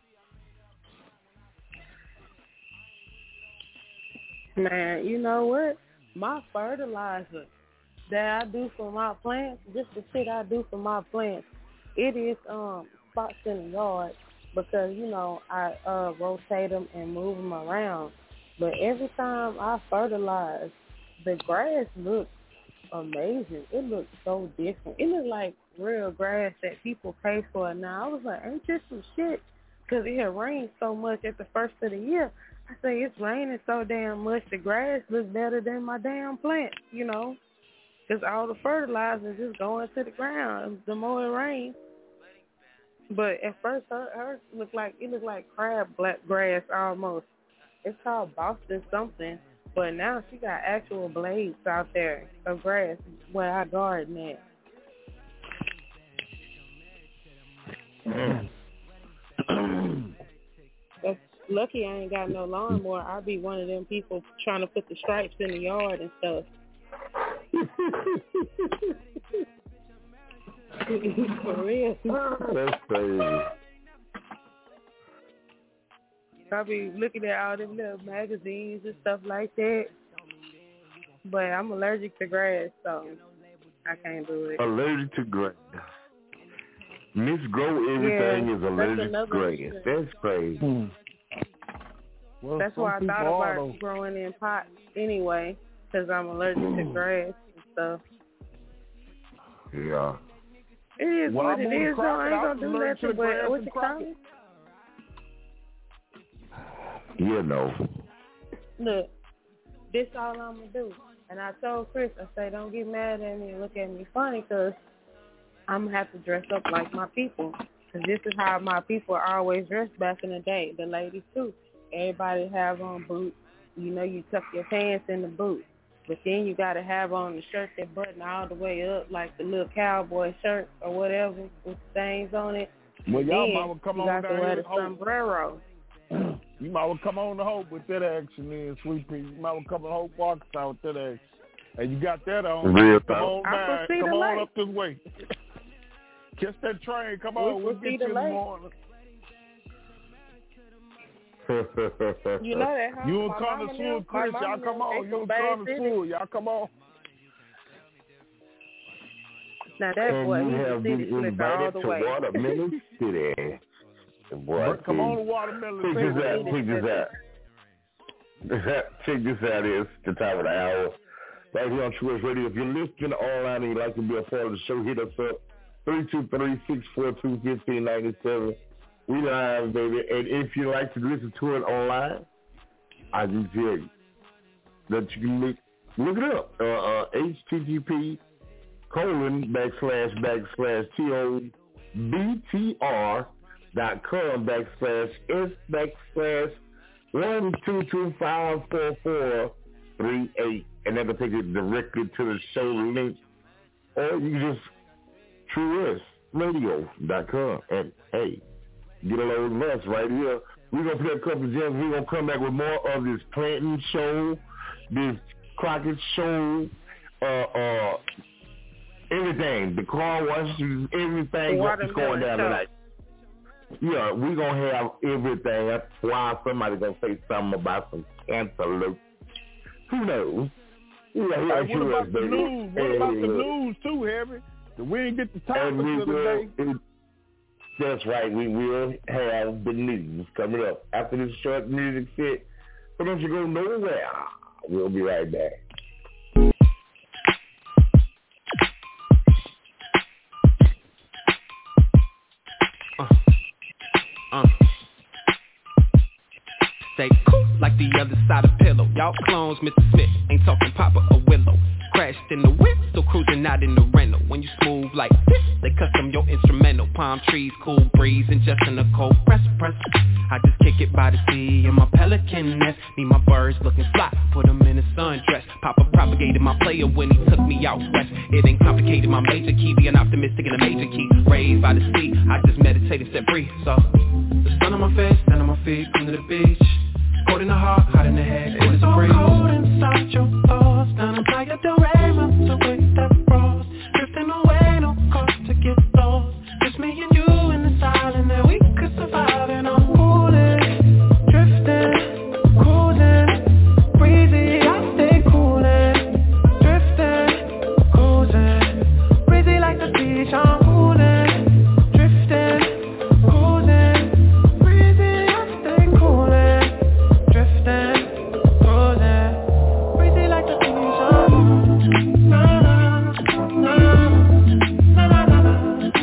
U: Man, you know what? My fertilizer that I do for my plants, just the shit I do for my plants, it is um spots in the yard because, you know, I uh, rotate them and move them around. But every time I fertilize, the grass looks amazing. It looks so different. It looks like real grass that people pay for now. I was like, ain't this some shit? Because it had rained so much at the first of the year. I say, it's raining so damn much, the grass looks better than my damn plant, you know, because all the fertilizer is just going to the ground the more it rains. But at first, her, hers looked like, it looked like crab black grass almost. It's called Boston something. But now she got actual blades out there of grass where I garden at. That's lucky I ain't got no lawnmower. I'd be one of them people trying to put the stripes in the yard and stuff. For real.
S: That's crazy.
U: I be looking at all them little magazines and stuff like that. But I'm allergic to grass, so I can't do it.
S: Allergic to grass. Miss Grow everything
U: yeah,
S: is allergic to grass.
U: Thing.
S: That's crazy.
T: Hmm.
U: Well, that's why I thought about are, growing in pots anyway, because I'm allergic to grass and stuff.
S: Yeah.
U: It is
T: well,
U: what
T: I
U: it is, though. I ain't going to do nothing, but what you call it?
S: You know.
U: Look, this all I'm going to do. And I told Chris, I say, don't get mad at me and look at me funny, because I'm going to have to dress up like my people. Because this is how my people always dressed back in the day, the ladies too. Everybody have on boots. You know, you tuck your pants in the boot. But then you got to have on the shirt that button all the way up, like the little cowboy shirt or whatever with stains on it.
T: Well, y'all
U: then
T: might well come
U: you
T: on
U: got
T: down
U: to wear
T: here
U: the sombrero.
T: You might well come on to Hope with that action then, Sweet Pea. You might well come to Hope, Arkansas with that action. And you got that on.
S: Real
T: come on down. Come on
U: light.
T: up this way. Catch that train. Come on.
U: We'll,
T: we'll
U: see
T: get you in the
U: light.
T: morning.
U: You know that, huh?
T: You and Connoisseur, Chris, y'all come on. You and Connoisseur, y'all come on.
U: Now that
S: and
U: boy,
S: you
U: he's a
S: have
U: city
S: been
U: slicker all
S: invited
U: the
S: to
U: way.
S: Watermelon City. Boy,
T: come on to Watermelon
S: City. Check this out. Check this out. Check this out. It's the time of the hour. Right here on True West Radio. If you're listening online and you'd like to be a part of the show, hit us up. three two three, six four two, one five nine seven. We live, baby. And if you like to listen to it online, I can tell you that you can look, look it up. Uh, uh, H T T P colon backslash backslash T O B T R dot com backslash S backslash one two two five four four three eight. And that'll take you directly to the show link. Or you can just true west radio dot com. And hey, get a load of us right here. We're going to play a couple of gems. We're going to come back with more of this planting show, this Crockett show, uh, uh, everything. The car washes, everything that's going down tonight. Yeah, we're going to have everything. That's why somebody's going to say something about some cantaloupe. Who knows? Yeah, yeah,
T: hey, what about the baby. news? What hey, about the news, too, Harry? We didn't get the topics of the day.
S: It, That's right. We will have the news coming up after this short music set. So don't you go nowhere. We'll be right back.
D: Uh, uh. Stay cool like the other side of pillow. Y'all clones, Mister Smith. Ain't talking Papa or Willow. crashed in the whip, still cruising out in the rental. When you smooth like this, they custom your instrumental. Palm trees, cool breeze, and just in a cold press, press. I just kick it by the sea in my pelican nest. Need my birds looking fly, put them in a sundress. Papa propagated my player when he took me out west. It ain't complicated, my major key, being optimistic in a major key. Raised by the sea, I just meditate and set free. So, the sun on my face, stand on my feet, come to the beach. Cold in the heart, hot in the head, cold as a breeze. It's so cold inside your thoughts, down in Playa del Rey, melt away that frost. Drifting away, no cost to get lost. Just me and you in this island that we could survive, and I'm cooling, drifting, cruising, breezy, I stay cooling, drifting, cruising, breezy like the beach, I'm cooling, drifting, cruising, breezy, I stay cooling, drifting, cruising, breezy like the beach, I'm cooling, na na na na na na na.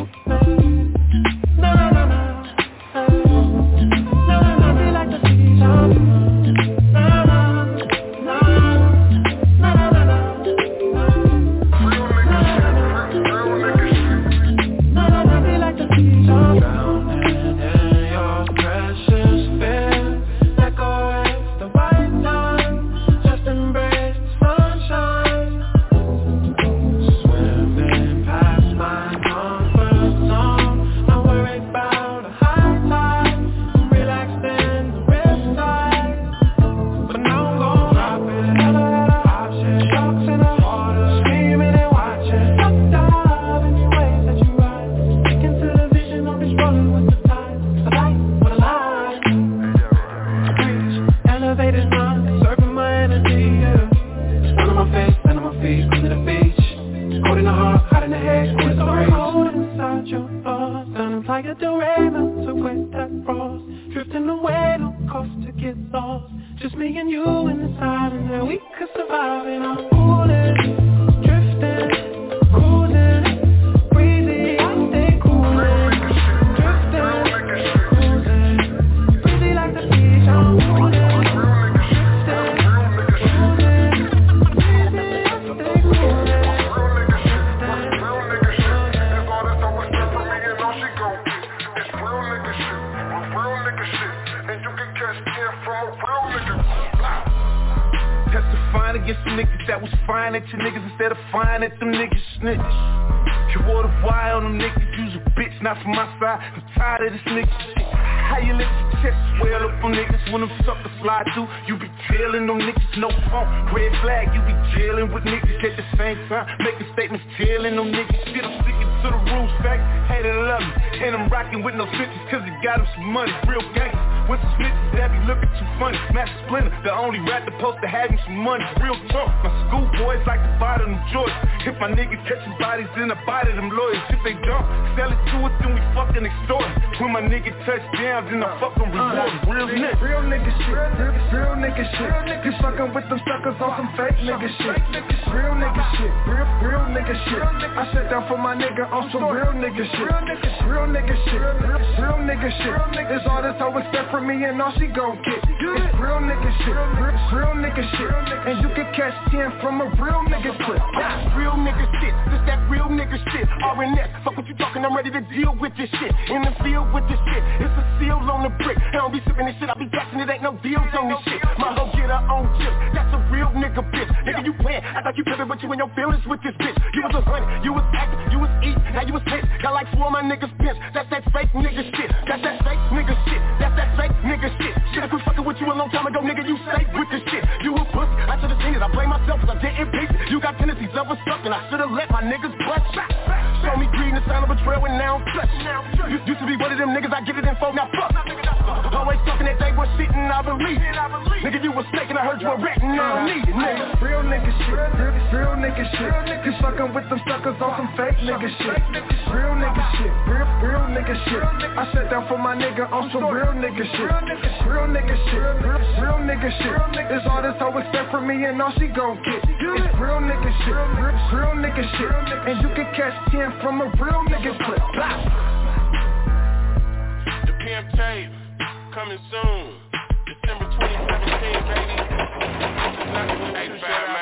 E: Coming soon, December twenty seventeen, baby. This is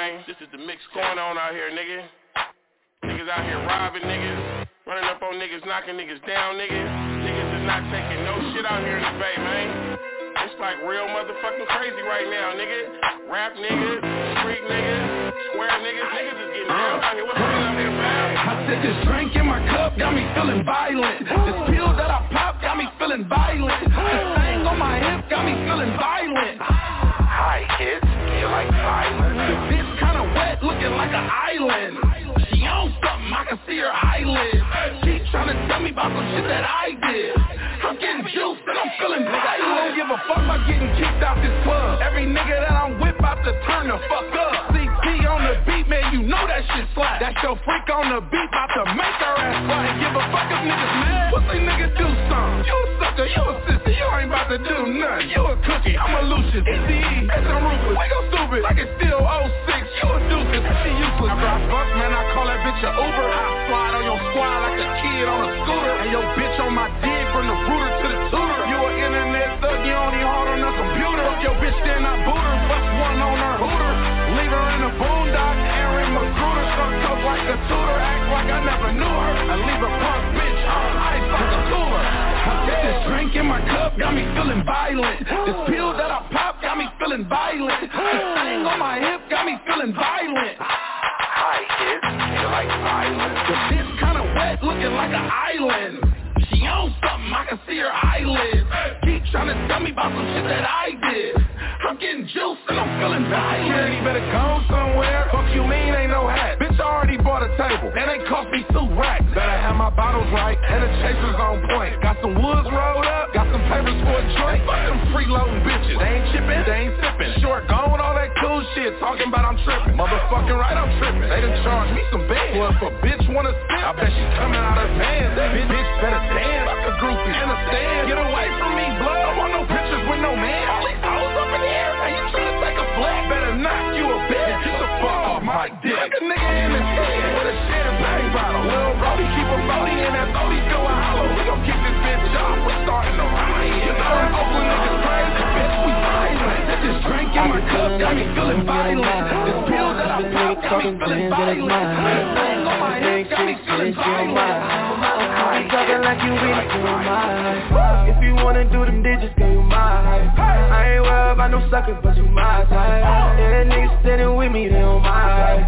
E: is the mix going on out here, nigga. Niggas out here robbing niggas, running up on niggas, knocking niggas down, niggas. Niggas is not taking no shit out here in the Bay, man. It's like real motherfucking crazy right now, nigga. Rap niggas, street niggas, square niggas, niggas is getting down out here. What's going on here, man?
B: I said this drink in my cup got me feeling violent. This pill that I pop got me feeling violent. This thing on my hip got me feeling violent. Hi kids, you like violence? This kinda wet, looking like an island. She on something, I can see her eyelids. She tryna tell me about some shit that I did. I'm getting juiced and I'm feeling violent. I don't give a fuck about getting kicked out this club. Every nigga that I'm with about to turn the fuck up. C P on the beat, man, you know that shit slap. That's your freak on the beat, about to make her ass slap. Give a fuck if niggas mad. Pussy nigga do something. You a sucker, you a sister, you ain't about to do nothing. You a cookie, I'm a Lucius. E C E, that's a ruthless. We go stupid, like it's still oh six. You a doofus, she useless. After I fuck, man, I call that bitch a Uber. I slide on your squad like a kid on a scooter. And your bitch on my dick from the rooter to the tutor. You an internet thug, you only hard on the computer. Fuck your bitch, then I boot her. Fuck one on her hooter. Leave her in the boondocks, Aaron McGruder. Struck up like a tutor, act like I never knew her. I leave a punk bitch on ice like a cooler. I said this drink in my cup got me feeling violent. This pill that I pop got me feeling violent. This thing on my hip got me feeling violent. Hi kids, you like violence? But this kinda wet, looking like an island. She on something, I can see her eyelids. Keep trying to tell me about some shit that I did. I'm getting juiced and I'm feeling violent. Security better go somewhere. Fuck you mean ain't no hat. Bitch, I already bought a table, and they cost me two racks. Better have my bottles right, and the chasers on point. Got some woods rolled up, got some papers for a joint. Fuck them freeloading bitches. They ain't chipping, they ain't sipping. Short gone with all that cool shit, talking about I'm tripping. Motherfucking right, I'm tripping. They done charged me some bands. Well, if a bitch wanna sip, I bet she coming out her pants. Bitch, bitch better dance like a groupie. Understand? Get away from me, blood. I want no pictures with no man. All these hoes up in the air. Now you tryna take a flag? Better knock you a bitch. Get the fuck off my dick. Like a nigga in the head with a champagne bottle. Lil' Brody keep a Brody and that Brody still a hollow. We gon' kick this bitch off. We're starting to riot. You know them Oakland niggas crazy, bitch. We violent. This drink in my cup got me feeling violent. This pill that I pop got me feeling violent. This thing on my head got me feeling violent.
G: You talking like you really do mine. If you wanna do them digits, girl, you mine. I ain't worried about no sucker, but you my type. Yeah, niggas standing with me, they on my.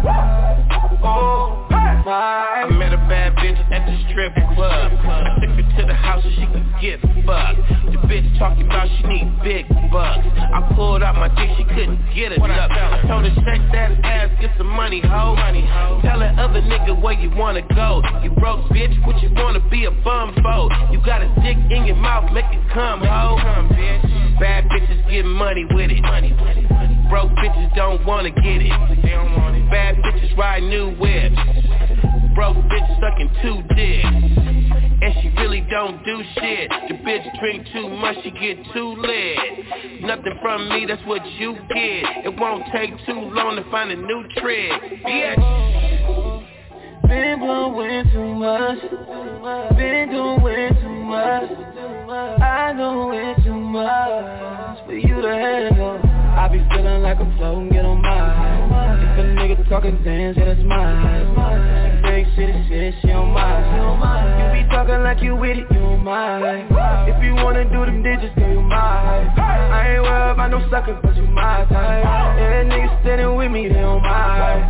G: Oh, my.
D: I met a bad bitch at the strip club. I took her to the house so she could get fucked. The bitch talking about she need big bucks. I pulled out my dick, she couldn't get it up. I told her shake that ass, get some money, ho. Tell that other nigga where you wanna go. You broke bitch, what you wanna be a bum for? You got a dick in your mouth, make it come, ho. Bad bitches get money with it. Broke bitches don't wanna get it. Bad bitches ride new whips. Broke bitch sucking two dicks. And she really don't do shit. The bitch drink too much, she get too lit. Nothing from me, that's what you get. It won't take too long to find a new trick, bitch.
G: Been blowing too much. Been doing too much. I know it too much for you to handle. I be feeling like I'm floating, get on mine. If a nigga talking dance, yeah, that's mine. She big shit, shit, she on mine. You be talking like you with it, you on mine. If you wanna do them digits, girl, you mine. I ain't worried about no sucker, but you my type. Yeah, niggas standing with me, they on mine.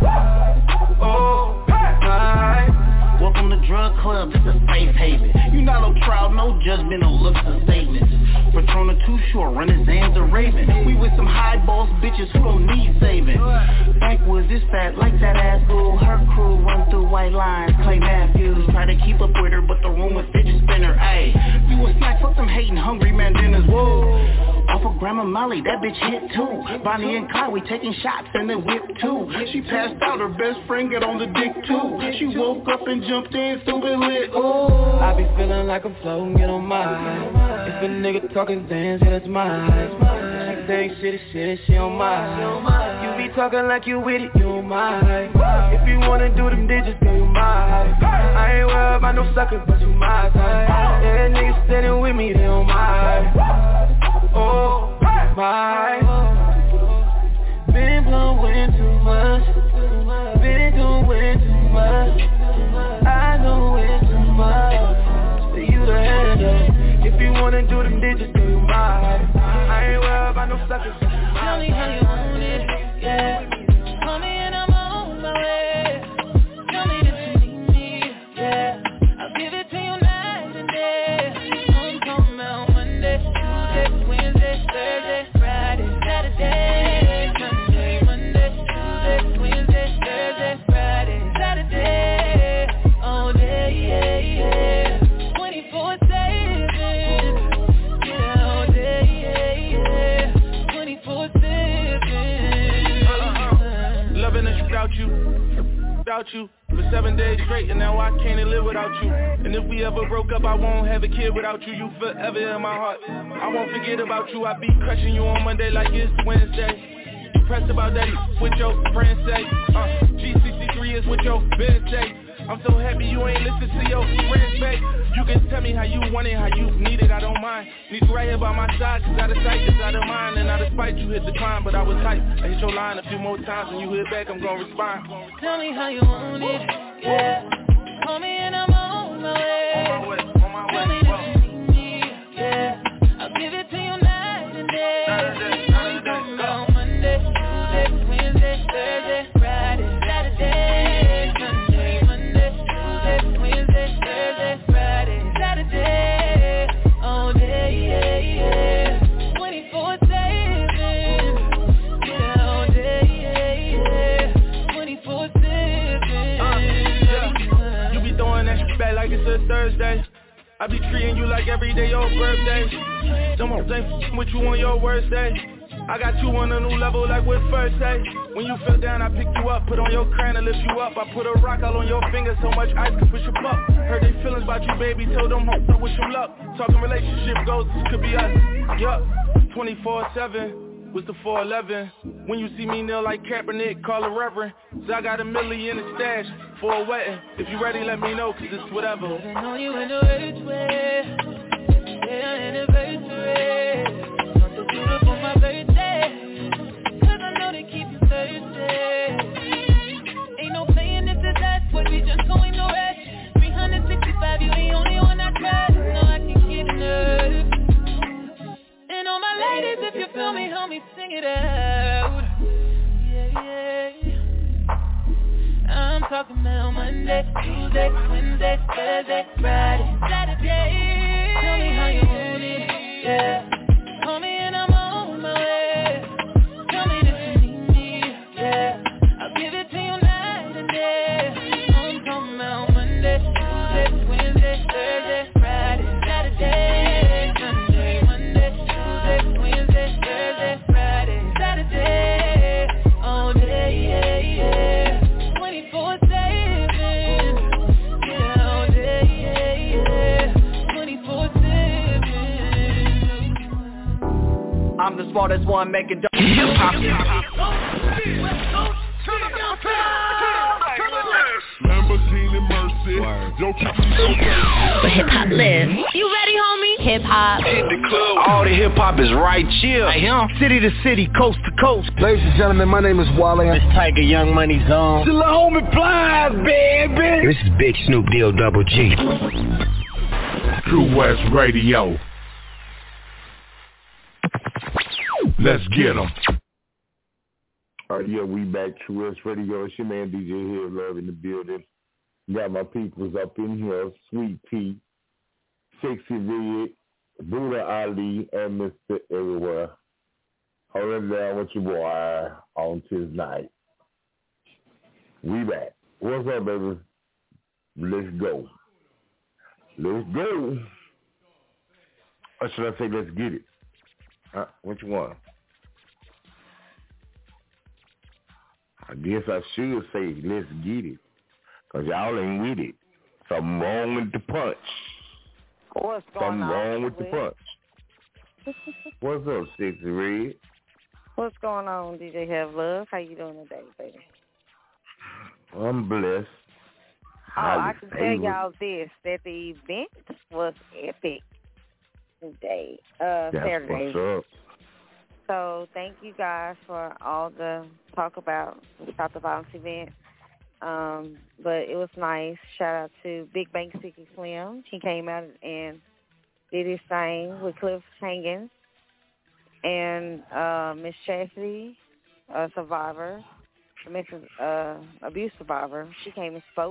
G: Oh, my.
V: Welcome to Drug Club, it's a safe haven. You not no trial, no judgment, no looks or statements. Patrona too short, running Zans or Raven. We with some high boss bitches who don't need saving. Backwoods is fat like that ass fool. Her crew run through white lines, Clay Matthews. Try to keep up with her, but the room was fidget spinner. Ayy, you a snack, fuck them hating hungry man dinners. Whoa. Off of Grandma Molly, that bitch hit too. Bonnie and Clyde, we taking shots in the whip too. She passed out, her best friend got on the dick too. She woke up and jumped in, stupid lit. Ooh.
G: I be feeling like I'm floating, get on mine. If a nigga talking dance, yeah, that's mine. She think shit is shit, she on mine. You be talking like you with it, you on mine. If you wanna do them digits, girl, you mine. I ain't worried about no sucker, but you my type. Yeah, niggas standing with me, they on mine. Oh, my. Been blowing too much. wanna do the digits, do you mind? I ain't worried about no suckers.
O: Tell me how you want it, yeah. Call me and I'm on my way. Tell me that you need me, yeah. I'll give it to you night and day. I'm talking about Monday, Tuesday, Wednesday, Thursday, Friday, Saturday, Sunday, Monday, Tuesday, Wednesday, Thursday, Friday, Saturday, all day, yeah, yeah. twenty-four seven, yeah, all day, yeah, yeah. twenty-four seven.
G: Loving us without you, without you. For seven days straight, and now I can't live without you. And if we ever broke up, I won't have a kid without you. You forever in my heart. I won't forget about you. I be crushing you on Monday like it's Wednesday. You pressed about that, what your friends say. Uh, G sixty-three is what your bed say. I'm so happy you ain't listen to your friends, babe. You can tell me how you want it, how you need it, I don't mind. Need you right here by my side, cause out of sight is out of mind. And out of spite, you hit the climb, but I was hype. I hit your line a few more times, and you hit back, I'm gonna respond.
O: Tell me how you want it, yeah. Call me and I'm on my way.
G: On my way, on my way.
O: Tell me that you need me, yeah. I'll give it to you night and day. I'm talking about Monday, Tuesday, Wednesday, Thursday, Friday, Saturday, Sunday, Monday, Tuesday, Wednesday, Thursday, Friday, Saturday, all day, yeah, yeah. twenty-four seven, yeah, all day, yeah, yeah. twenty-four seven.
G: Uh, yeah. You be throwing that shit back like it's a Thursday. I be treating you like every day your birthday. Don't want to with you on your worst day. I got you on a new level like with first day. When you fell down, I pick you up, put on your crown and lift you up. I put a rock all on your finger, so much ice could push you up. Heard they feelings about you, baby, told them hope, I wish them luck. Talking relationship goals, this could be us. Yup, twenty-four seven was the four eleven. When you see me kneel like Kaepernick, call a reverend. So I got a million in the stash for a wedding. If you ready, let me know, cause it's whatever.
O: I know you in the right way. Yeah, anniversary. Want to do it for my birthday, cause I know they keep you thirsty. Ain't no playing, this is us, what we just going no rest. three hundred sixty-five, you the only one I trust. No, I can get enough. And all my ladies, if you feel me, help me sing it out. Yeah, yeah. I'm talking about Monday, Tuesday, Wednesday, Thursday, Friday, Saturday. Tell me how you want it, yeah. Call me and I'm on my way. Tell me that you need me, yeah. I'll give it to you night and day. I'm talking about Monday, Tuesday, Wednesday, Thursday, Friday, Saturday, Sunday, Monday, Tuesday, Wednesday, Thursday, Friday, Saturday, all day, yeah, yeah. twenty-four seven, yeah, all day, yeah, yeah. twenty-four seven.
I: I'm the smartest one making dope. Hip-hop.
M: Lamborghini Mercy. Yo, keep me so bad.
P: But hip-hop lives. You ready, homie? Hip-hop.
Q: Hit the club. All the hip-hop is right here. Right here. City to city, coast to coast.
R: Ladies and gentlemen, my name is Wale.
Q: It's Tiger Young Money Zone.
R: The homie Plies, baby.
Q: This is Big Snoop Deal Double G.
M: True West Radio. Let's get 'em.
S: All right, yeah, we back. True West Radio. It's your man D J here, Love in the building. Got my peoples up in here, Sweet Pea, Sexy Red, Buddha Ali, and Mister Everywhere. Hold it down with your boy on tonight. We back. What's up, baby? Let's go. Let's go. Or should I say let's get it? Huh? What you want? I guess I should say let's get it. Because y'all ain't with it. Something wrong with the punch.
U: What's going
S: Something
U: on?
S: wrong with the punch. What's up, Sexy Red?
U: What's going on, D J Have Love? How you doing today, baby?
S: I'm blessed.
U: Oh,
S: How
U: I
S: you
U: can tell
S: favorite?
U: y'all this, that the event was epic today, uh,
S: That's
U: Saturday.
S: what's up.
U: So thank you guys for all the talk about Stop the Violence event. Um, but it was nice. Shout out to Big Bang Sticky Slim. He came out and
H: did his thing with Cliff Hangins and uh, Miss Chastity, a survivor, domestic uh, abuse survivor. She came and spoke.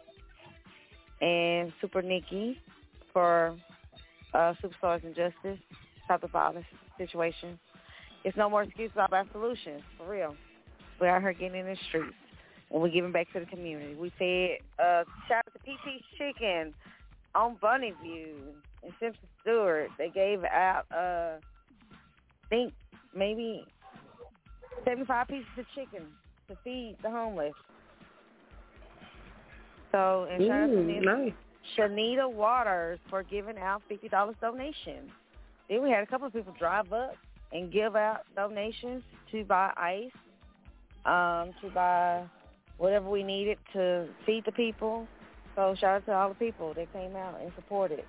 H: And Super Nikki for uh, Superstars and Justice, Stop the Violence situation. It's no more excuses about solutions, for real. We're out here getting in the streets, and we're giving back to the community. We fed, uh, shout out to P T's Chicken on Bunny View and Simpson Stewart. They gave out, uh, I think, maybe seventy-five pieces of chicken to feed the homeless. So, and shout out to
U: Mm, nice.
H: Shanita Waters for giving out fifty dollars donations. Then we had a couple of people drive up and give out donations to buy ice, um, to buy whatever we needed to feed the people. So shout out to all the people that came out and supported.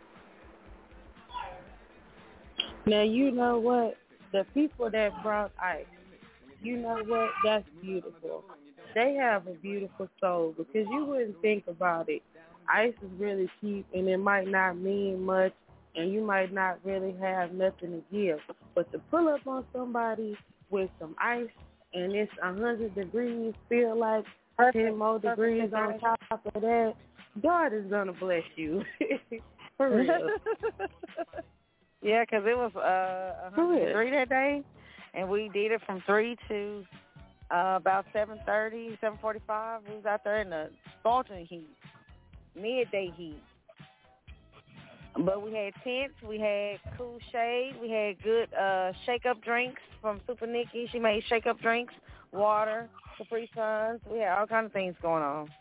U: Now, you know what? The people that brought ice, you know what? That's beautiful. They have a beautiful soul because you wouldn't think about it. Ice is really cheap and it might not mean much and you might not really have nothing to give. But to pull up on somebody with some ice and it's one hundred degrees, feel like ten more degrees on top of that, God is going to bless you. For real.
H: Yeah, because it was uh, one hundred three that day, and we did it from three to uh, about seven thirty, seven forty-five. We was out there in the scorching heat, midday heat. But we had tents, we had cool shade, we had good uh, shake-up drinks from Super Nikki. She made shake-up drinks, water, Capri Suns. We had all kinds of things going on.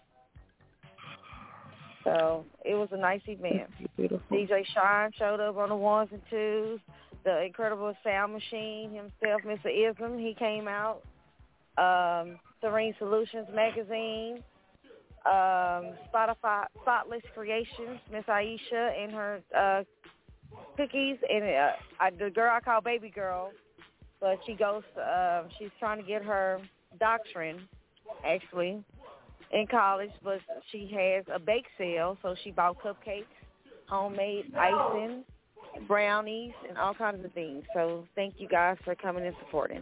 H: So it was a nice event.
U: Beautiful.
H: D J Shine showed up on the ones and twos. The Incredible Sound Machine himself, Mister Ism, he came out. Um, Serene Solutions Magazine. Um, Spotify Spotless Creations, Miss Aisha and her uh, cookies, and uh, I, the girl I call Baby Girl, but she goes. Uh, she's trying to get her doctrine, actually, in college, but she has a bake sale, so she bought cupcakes, homemade icing, brownies, and all kinds of things. So thank you guys for coming and supporting.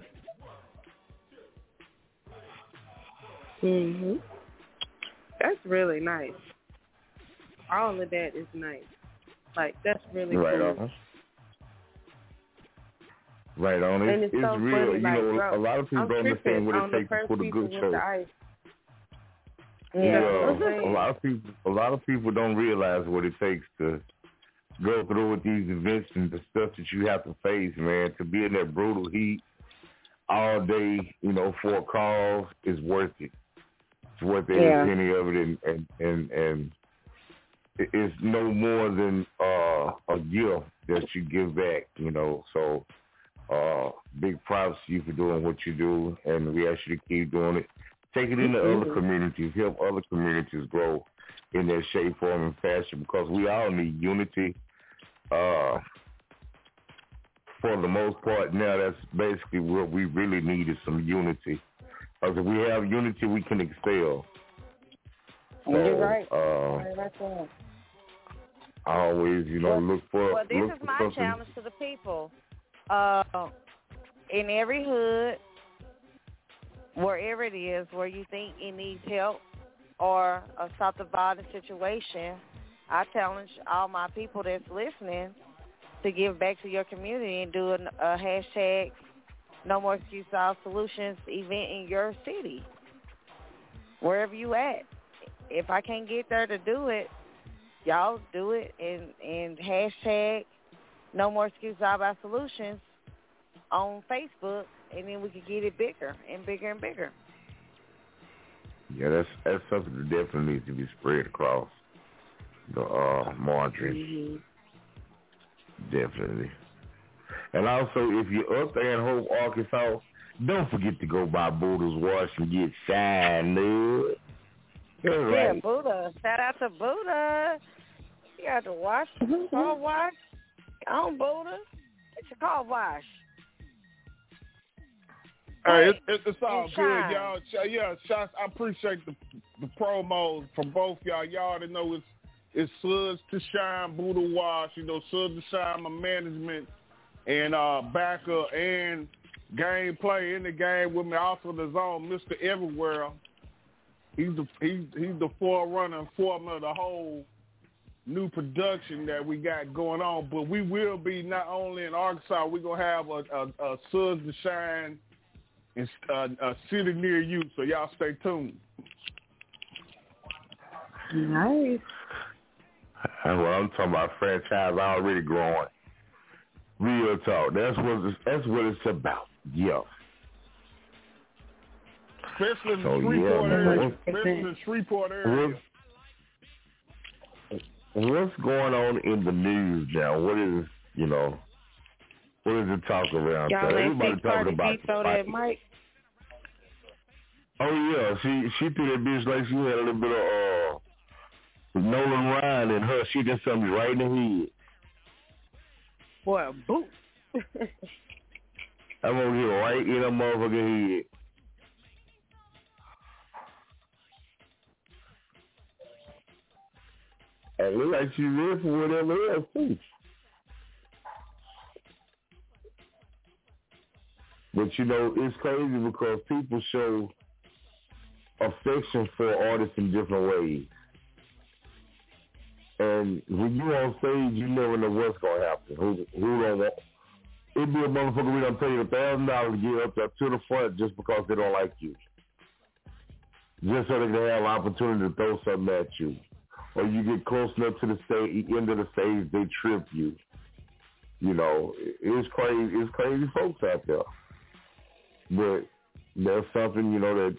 U: Mhm. That's really nice. All of that is nice. Like, that's really
S: right
U: cool.
S: on. Right on. It's,
U: And it's
S: it's
U: so
S: real.
U: funny,
S: You
U: like,
S: know,
U: bro,
S: a lot of people
U: I'm
S: don't understand what
U: tripping
S: it
U: on
S: takes
U: the
S: to put a
U: first
S: good
U: people
S: show.
U: with the ice.
S: Yeah,
U: Yeah.
S: a lot of people, a lot of people don't realize what it takes to go through with these events and the stuff that you have to face, man. To be in that brutal heat all day, you know, for a cause is worth it. It's worth every
H: Yeah.
S: penny of it, and and and, and it- it's no more than uh, a gift that you give back, you know. So, uh, big props to you for doing what you do, and we ask you to keep doing it. Take it into
U: Mhm.
S: other communities, help other communities grow in their shape, form, and fashion, because we all need unity. Uh, for the most part, now that's basically what we really need is some unity. Because if we have unity, we can excel. So,
H: You're right.
S: Uh,
H: Right about that.
S: I always, you know,
H: Well,
S: look for
H: Well, this
S: look
H: is
S: for
H: my
S: something.
H: challenge to the people. Uh, in every hood, wherever it is, where you think it needs help or a stop the violence situation, I challenge all my people that's listening to give back to your community and do an, a hashtag No More Excuse All Solutions event in your city, wherever you at. If I can't get there to do it, y'all do it and, and hashtag No More Excuse All About Solutions on Facebook, and then we can get it bigger and bigger and bigger.
S: Yeah, that's that's something that definitely needs to be spread across the uh, margin.
U: Mhm.
S: Definitely. And also, if you're up there in Hope, Arkansas, don't forget to go by Buddha's Wash and get shine, dude. All right.
H: Yeah, Buddha. Shout out to Buddha. You got to wash, car wash. On Buddha. It's a car wash.
T: Hey, it's, it's, it's all
H: And
T: good,
H: shine.
T: y'all. Sh- Yeah, shots. I appreciate the the promos from both y'all. Y'all already know it's It's Suds to Shine, Buddha Wash, you know, Suds to Shine, my management, and uh, backer and gameplay in the game with me. Also, the zone, Mister Everywhere. He's the he's he's the forerunner and foreman of the whole new production that we got going on. But we will be not only in Arkansas, we're gonna have a, a, a Suds to Shine in uh, a city near you. So y'all stay tuned.
U: Nice.
S: And what I'm talking about, franchise already growing. Real talk. That's what it's, that's what it's about. Yeah.
T: Especially in the
S: So,
T: Shreveport
S: yeah,
T: area.
S: man.
T: Especially in the Shreveport area.
S: What's, what's going on in the news now? What is, you know, what is the talk around?
U: Y'all
S: So
U: ain't
S: everybody
U: see
S: talking
U: Cardi
S: about
U: B throw that mic?
S: Oh yeah, she she threw that bitch like she had a little bit of uh Nolan Ryan in her. She did something right in the head.
U: Boy, a boot.
S: I'm gonna get right in her motherfucking head. And look like she ready for whatever else too. But you know, it's crazy because people show affection for artists in different ways. And when you on stage, you never know what's gonna happen. Who who don't want? It'd be a motherfucker we don't pay you a thousand dollars to get up there to the front just because they don't like you, just so they can have an opportunity to throw something at you, or you get close enough to the stage, end of the stage, they trip you. You know, it's crazy. It's crazy folks out there, but there's something, you know, that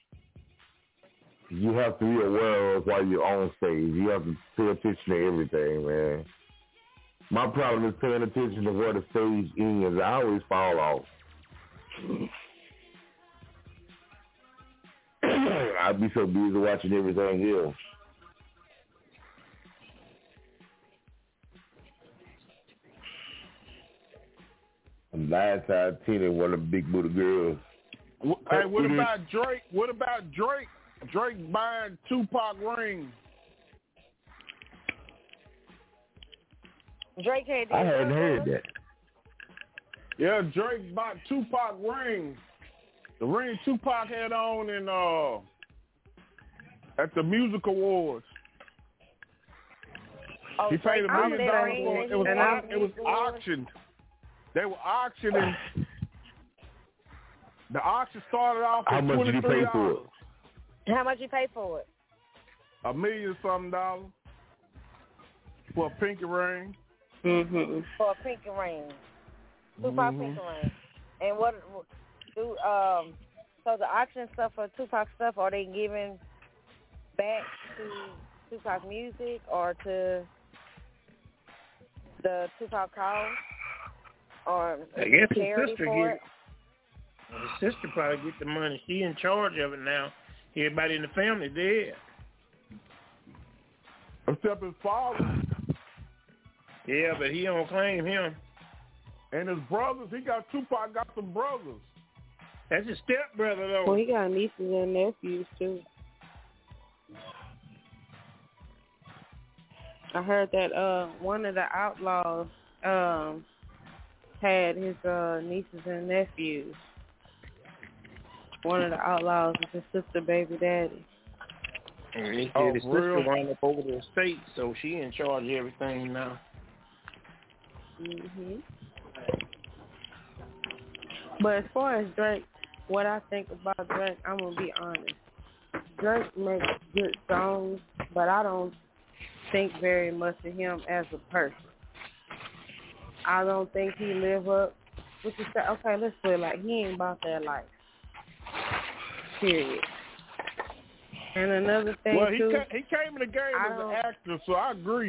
S: you have to be aware of while you're on stage. You have to pay attention to everything, man. My problem is paying attention to where the stage ends. I always fall off. I'd be so busy watching everything else. And nine times ten is one of the big booty girls.
T: Hey, what about Drake? What about Drake? Drake buying Tupac ring.
H: Drake had
S: I hadn't heard that.
T: Yeah, Drake bought Tupac ring. The ring Tupac had on in uh at the music awards.
H: Oh,
T: he paid a
H: Drake
T: million
H: bought that
T: dollars
H: ring
T: for
H: and
T: it.
H: he
T: It was,
H: went
T: au-
H: out
T: it was
H: music awards?
T: auctioned. They were auctioning. The auction started off
S: How
T: at
S: much did you
T: twenty-three
S: pay for it?
T: dollars.
H: How much you pay for it?
T: A million something dollars for a pinky ring.
U: Mm-hmm.
H: For a pinky ring. Tupac
T: Mhm.
H: pinky ring. And what do um so the auction stuff for Tupac stuff, are they giving back to Tupac music or to the Tupac cause? Or
A: I guess his
H: charity
A: sister
H: for
A: get
H: it?
A: his sister probably get the money. She in charge of it now. Everybody in the family dead.
T: Except his father.
A: Yeah, but he don't claim him.
T: And his brothers, he got Tupac got some brothers.
A: That's his stepbrother though.
U: Well, he got nieces and nephews too. I heard that uh one of the outlaws um had his uh nieces and nephews. One of the outlaws is his sister baby daddy.
A: And he said
T: Oh,
A: his
T: for
A: sister
T: real?
A: wound up over the estate, so she in charge of everything now.
U: Mhm. But as far as Drake, what I think about Drake, I'm gonna be honest. Drake makes good songs, but I don't think very much of him as a person. I don't think he live up. What you say? Okay, let's put it like he ain't about that life. Period. And another thing
T: Well, he
U: too,
T: ca- he came in the game
U: I
T: as an
U: don't-
T: actor, so I agree.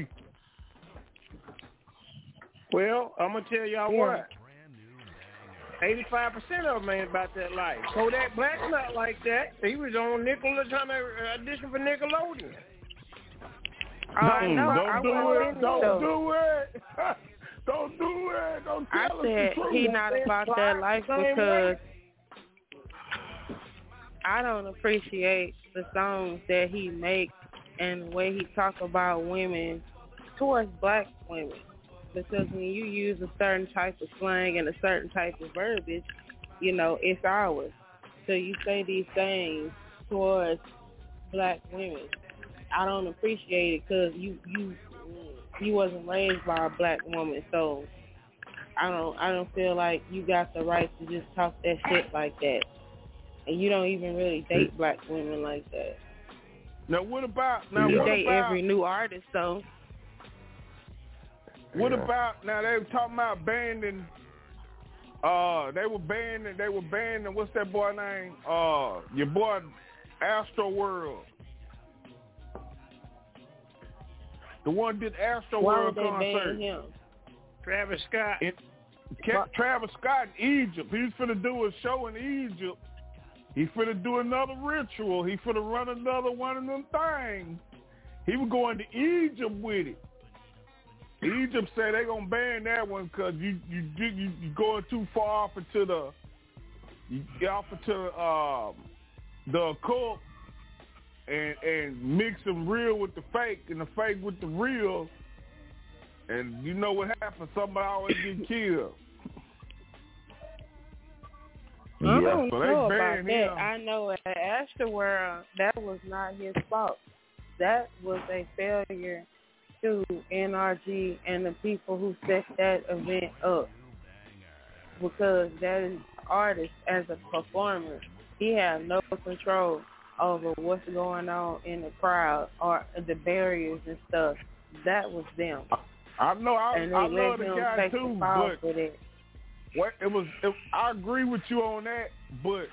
A: Well, I'm gonna tell y'all
U: Yeah.
A: what. Eighty-five percent of them ain't about that life. Kodak Black's not like that. He was on Nickelodeon, trying to audition for Nickelodeon.
U: I know.
T: Don't
U: I
T: do
U: wasn't
T: it.
U: in
T: Don't
U: though.
T: do it. Don't do it. Don't
U: I
T: tell us
U: said
T: the truth.
U: he not about that life because I don't appreciate the songs that he makes and the way he talk about women towards black women. Because when you use a certain type of slang and a certain type of verbiage, you know, it's ours. So you say these things towards black women. I don't appreciate it because you you you wasn't raised by a black woman, so I don't I don't feel like you got the right to just talk that shit like that. And you don't even really date black women like that.
T: Now what about now
U: you
T: what
U: date
T: about
U: every new artist though?
T: What
U: Yeah.
T: about now? They were talking about banning. Uh, they were banning. They were banning. What's that boy name? Uh, your boy, Astro World. The one did Astro
U: Why
T: World
U: would they
T: concert.
U: ban him?
A: Travis Scott.
T: It, Ca- Travis Scott in Egypt. He's finna do a show in Egypt. He finna do another ritual. He finna run another one of them things. He was going to Egypt with it. Egypt said they gonna ban that one because you you you you going too far off into the you get off into um, the occult and and mixing real with the fake and the fake with the real, and you know what happens? Somebody always get killed.
U: I don't
T: Yeah, so they
U: know about
T: banned
U: that.
T: him.
U: I know at Astroworld, that was not his fault. That was a failure to N R G and the people who set that event up, because that is artist as a performer. He has no control over what's going on in the crowd or the barriers and stuff. That was them.
T: I know. I,
U: and they
T: I
U: let
T: love the
U: him
T: guy
U: take
T: too,
U: the fall
T: but
U: for that.
T: what it was, it, I agree with you on that, but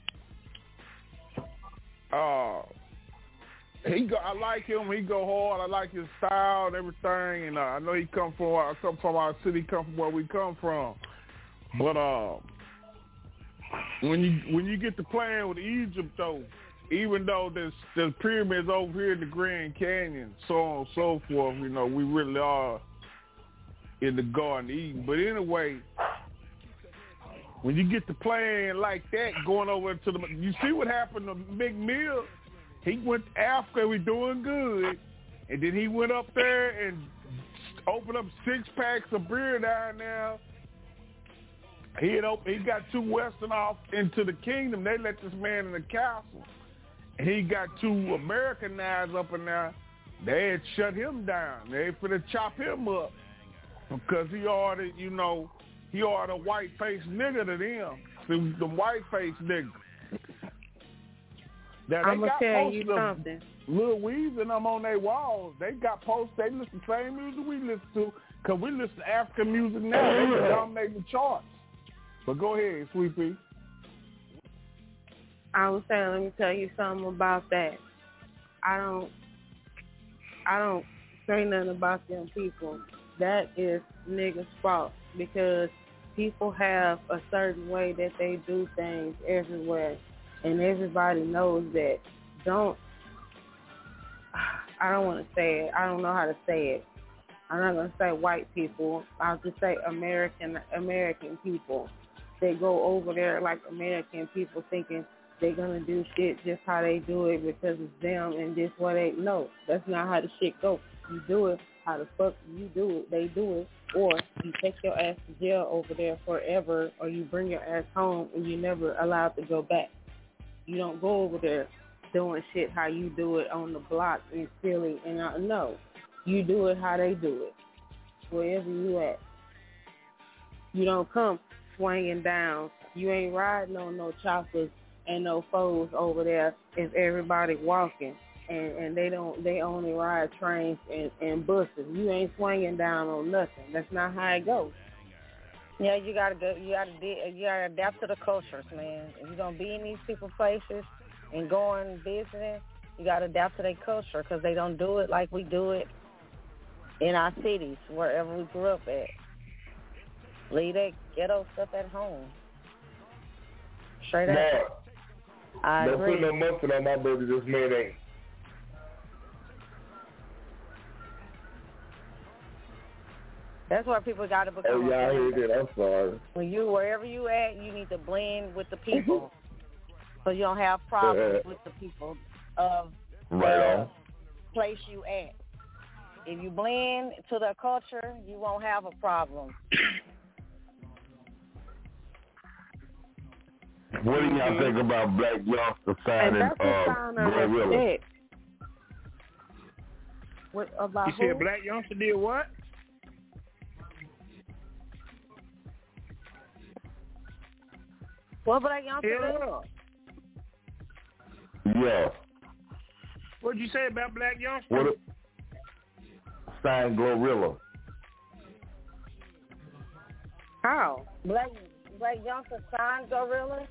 T: uh, he go. I like him. He go hard. I like his style and everything. And uh, I know he come from. I come from our city. Come from where we come from. But uh, when you when you get to playing with Egypt though, even though there's there's pyramids over here in the Grand Canyon, so on and so forth, you know, we really are in the Garden of Eden. But anyway, when you get to playing like that, going over to the, you see what happened to Big Mill? He went to Africa, we doing good, and then he went up there and opened up six packs of beer down there. He had opened, he got two Western off into the kingdom. They let this man in the castle. And he got two Americanized up in there. They had shut him down. They finna chop him up because he ordered, you know, he ordered a white-faced nigga to them. See, the white-faced nigga. Now,
U: I'm
T: they
U: going
T: got
U: to tell you
T: posters of
U: something.
T: Lil Weezy and them on their walls. They got posts. They listen to the same music we listen to because we listen to African music now. They dominate the charts. But go ahead, Sweet Pea.
U: I was saying, let me tell you something about that. I don't, I don't say nothing about them people. That is niggas' fault because people have a certain way that they do things everywhere, and everybody knows that. Don't, I don't want to say it. I don't know how to say it. I'm not going to say white people. I'll just say American American people. They go over there like American people thinking they're going to do shit just how they do it because it's them and this what they, no, that's not how the shit go. You do it how the fuck you do it, they do it, or you take your ass to jail over there forever, or you bring your ass home and you're never allowed to go back. You don't go over there doing shit how you do it on the block in Philly, and I, no, you do it how they do it, wherever you at. You don't come swinging down. You ain't riding on no choppers and no foes over there if everybody walking and, and they don't they only ride trains and, and buses. You ain't swinging down on nothing. That's not how it goes.
H: Yeah, you gotta go. You gotta you gotta adapt to the cultures, man. If you're gonna be in these people's places and going visiting, you gotta adapt to their culture because they don't do it like we do it in our cities, wherever we grew up at. Leave that ghetto stuff at home. Straight up.
S: Man,
H: I
S: don't
H: agree.
S: put no mustard on my brother. This man ain't.
H: That's where people got to become.
S: Oh, yeah, I heard that. I'm sorry.
H: When you, wherever you at, you need to blend with the people, so you don't have problems with the people of
S: Right
H: uh,
S: on.
H: place you at. If you blend to their culture, you won't have a problem.
S: What do y'all think about Black Youngster signing uh, Glorilla?
U: What about
A: You said Black Youngster did what?
H: What Black Youngster
A: did?
S: Yeah.
A: What'd you say about Black Youngster?
S: What? Signed Glorilla.
H: How? Black Black Youngster signed Glorilla?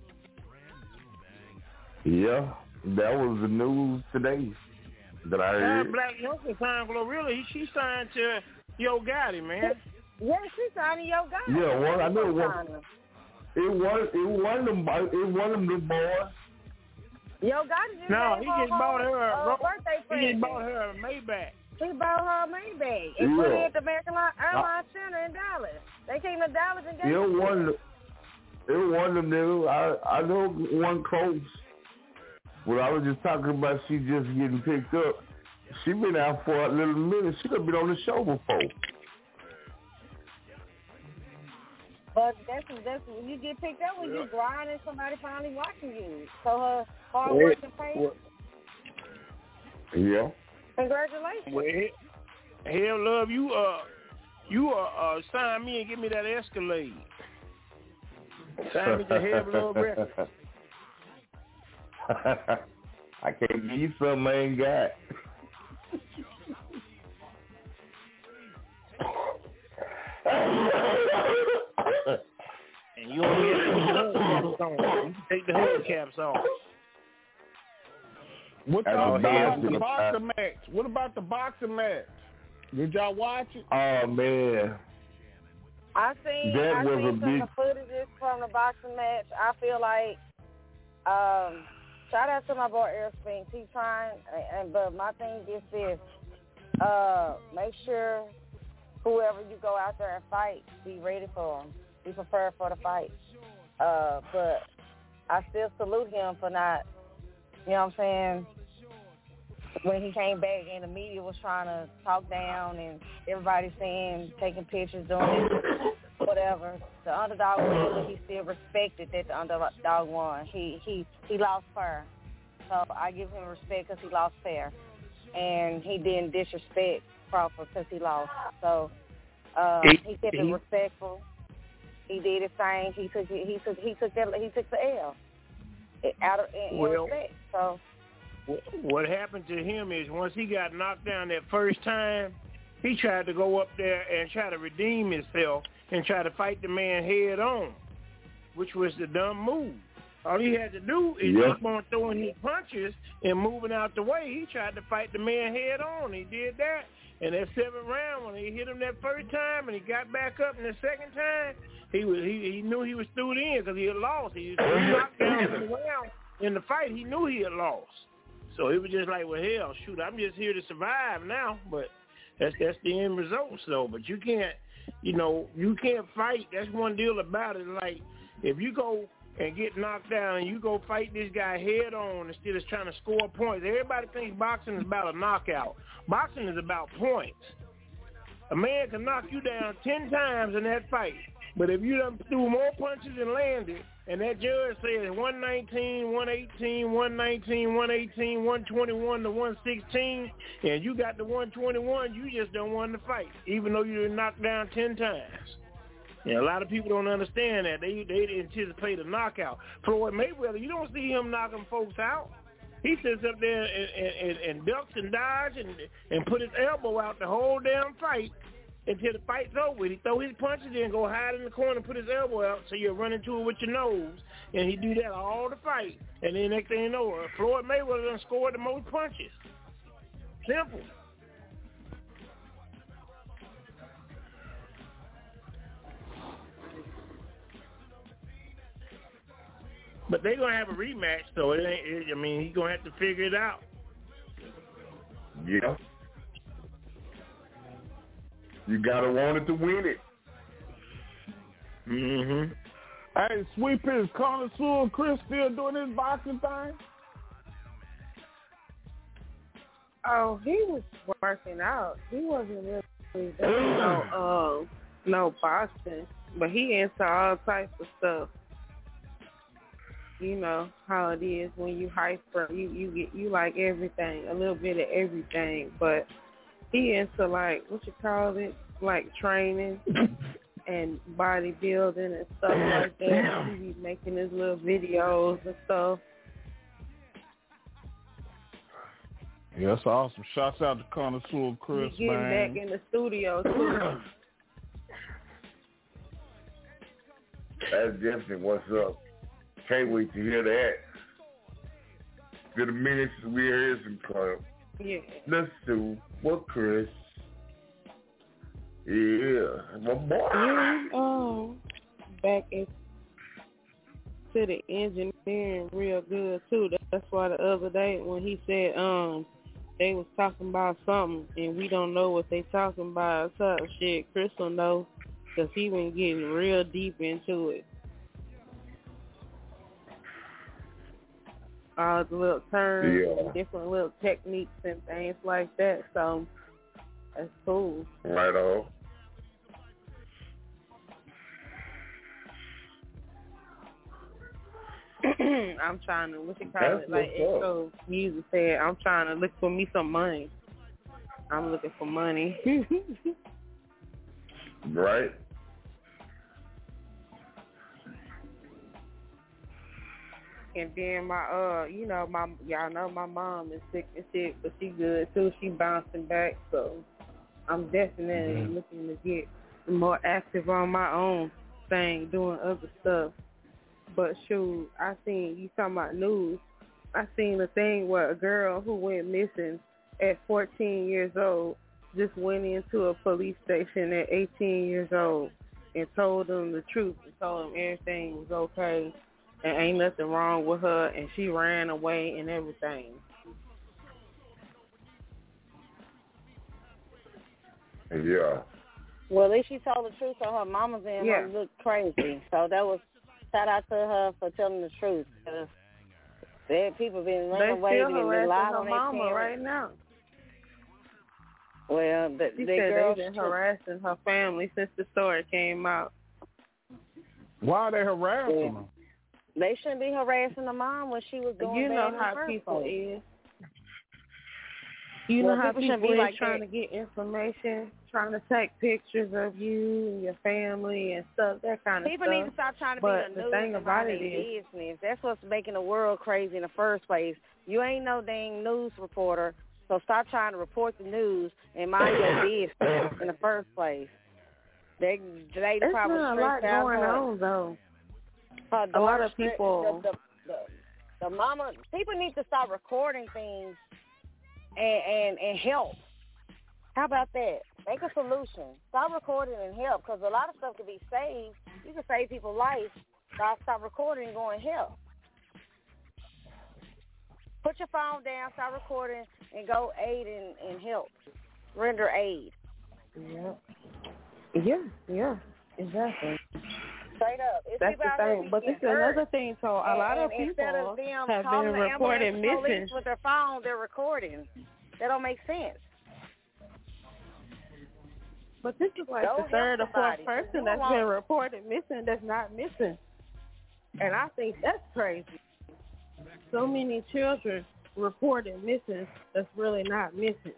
S: Yeah, that was the news today that I heard.
A: Uh, Black Youngster signed Glorilla. He, she signed to Yo Gotti, man.
H: Yeah, she signed to Yo Gotti.
S: Yeah, well, I know it was. It was. It wasn't them. It wasn't them boys.
H: Yo Gotti just
A: No,
H: gave
A: he
H: her
A: just bought her a
H: uh,
A: ro-
H: birthday present.
A: He just bought her a Maybach.
H: He bought her a Maybach and put
S: Yeah.
H: it at the American Airlines Center in Dallas. They came to Dallas and gave
S: It
H: it.
S: wasn't. It wasn't them niggas. I I know one close. Well, I was just talking about she just getting picked up. She been out for a little minute. She could have been on the show before.
H: But that's that's when you get picked up when you grind and somebody finally watching you. So her hard work and pay.
S: Yeah.
H: Congratulations.
A: Well, hell, love, you uh, you uh, uh, sign me and give me that Escalade. Sign me to Hell Love Records.
S: I can't give you something I ain't got.
A: And you don't get the hubcaps on. You can take the hubcaps off.
T: What
S: That's
T: y'all
S: a
T: about
S: bastard.
T: the boxing match? What about the boxing match? Did y'all watch it?
S: Oh man,
H: I seen
S: That
H: I
S: was
H: seen
S: a
H: some
S: big-
H: of the footages from the boxing match. I feel like um shout out to my boy Earl Spinks. He's trying and, and but my thing is this. Uh make sure whoever you go out there and fight, be ready for them. Be prepared for the fight. Uh but I still salute him for not, you know what I'm saying, when he came back and the media was trying to talk down and everybody saying, taking pictures, doing it, whatever. The underdog won, but he still respected that the underdog won. He he he lost fair. So I give him respect because he lost fair. And he didn't disrespect Crawford because he lost. So uh, he kept it respectful. He did his thing. He took it, he took he took that he took the L out of in, in
A: Well,
H: respect. So
A: what happened to him is once he got knocked down that first time, he tried to go up there and try to redeem himself and try to fight the man head on, which was the dumb move. All he had to do is
S: Yep.
A: keep on throwing his punches and moving out the way. He tried to fight the man head on. He did that. And that seventh round, when he hit him that first time and he got back up in the second time, he was he, he knew he was through in because he had lost. He was knocked down in the round in the fight. He knew he had lost. So it was just like, well, hell, shoot, I'm just here to survive now. But that's that's the end result. So, but you can't, you know, you can't fight. That's one deal about it. Like, if you go and get knocked down and you go fight this guy head on instead of trying to score points. Everybody thinks boxing is about a knockout. Boxing is about points. A man can knock you down ten times in that fight, but if you done threw more punches and landed, and that judge says one nineteen, one eighteen, one nineteen, one eighteen, one twenty-one to one sixteen, and you got the one twenty-one, you just don't want to fight, even though you done knocked down ten times. Yeah, a lot of people don't understand that. They they anticipate a knockout. Floyd Mayweather, you don't see him knocking folks out. He sits up there and, and, and ducks and dodges and, and put his elbow out the whole damn fight until the fight's over. He throw his punches in, go hide in the corner and put his elbow out so you run into it with your nose. And he do that all the fight. And then next thing you know, Floyd Mayweather done scored the most punches. Simple. But they're going to have a rematch, so it ain't, it, I mean, he's going to have to figure it out.
S: Yeah. You got to want it to win it.
A: Mm-hmm.
T: Hey, Sweet Piss Connoisseur Chris still doing his boxing thing?
U: Oh, he was working out. He wasn't really doing no, uh, no boxing, but he into all types of stuff. You know how it is when you hyper, you you get you like everything, a little bit of everything. But he into like what you call it, like training and bodybuilding and stuff like that. He be making his little videos and stuff.
T: Yeah, that's awesome. Shouts out to Connoisseur Chris,
U: He getting
T: man.
U: back in the studio too.
S: That's definitely what's up. Can't wait to hear that. It's been a minute since we heard some club.
U: Yeah.
S: Let's do what Chris. Yeah, my boy.
U: Yeah, um, back in, to the engineering real good too. That's why the other day when he said um they was talking about something and we don't know what they talking about, so shit, Chris will know because he been getting real deep into it. All the little terms,
S: Yeah.
U: and different little techniques and things like that. So that's cool.
S: Right on.
U: I'm trying to, what you call
S: That's
U: it, like
S: what's up.
U: Echo Music said, I'm trying to look for me some money. I'm looking for money.
S: Right.
U: And then my, uh, you know, my y'all know my mom is sick and shit, but she good too. She bouncing back, so I'm definitely
S: Mm-hmm.
U: looking to get more active on my own thing, doing other stuff. But shoot, I seen you talking about news. I seen a thing where a girl who went missing at fourteen years old just went into a police station at eighteen years old and told them the truth and told them everything was okay and ain't nothing wrong with her, and she ran away and everything.
S: Yeah.
H: Well, at least she told the truth, so her mama then
U: Yeah.
H: look crazy. So that was shout out to her for telling the truth. Cause there people been
U: They
H: running away
U: still
H: and they
U: harassing
H: lied
U: her
H: on their
U: mama
H: parents.
U: right now.
H: Well, the,
U: She
H: the
U: said
H: girls
U: they've been harassing her family since the story came out.
T: Why are they harassing
H: Yeah.
T: them?
H: They shouldn't be harassing the mom when she was doing
U: You
H: bad
U: know
H: in the
U: how
H: first
U: people
H: place.
U: is. You
H: Well,
U: know how
H: people
U: people
H: shouldn't be
U: is
H: like
U: trying
H: that.
U: to get information, trying to take pictures of you and your family and stuff, that kind of
H: People
U: stuff.
H: need to stop trying to
U: but
H: be
U: the
H: the news
U: thing
H: and
U: about
H: mind
U: it
H: their
U: is,
H: business. That's what's making the world crazy in the first place. You ain't no dang news reporter, so stop trying to report the news and mind your business in the first place. They, they
U: there's
H: probably
U: not a lot
H: stressed out.
U: going
H: her-
U: on though.
H: her
U: A lot
H: daughter
U: of
H: stre-
U: people.
H: The, the, the, the mama, people need to stop recording things and, and, and help. How about that? Make a solution. Stop recording and help, because a lot of stuff can be saved. You can save people's life by stop recording and go and help. Put your phone down, stop recording, and go aid and, and help. Render aid.
U: Yeah. Yeah, yeah, exactly.
H: Straight up. It's
U: That's
H: people
U: the
H: out there
U: thing.
H: who
U: But this
H: get
U: is
H: hurt.
U: another thing. So a
H: And-
U: lot of
H: and
U: people
H: instead of them
U: have
H: calling
U: been
H: the
U: reported
H: ambulance
U: missing.
H: police with their phone, they're recording. That don't make sense.
U: But this is like
H: Go
U: the
H: help
U: third or fourth
H: somebody.
U: person
H: You
U: that's
H: want-
U: been reported missing that's not missing. And I think that's crazy. So many children reported missing that's really not missing.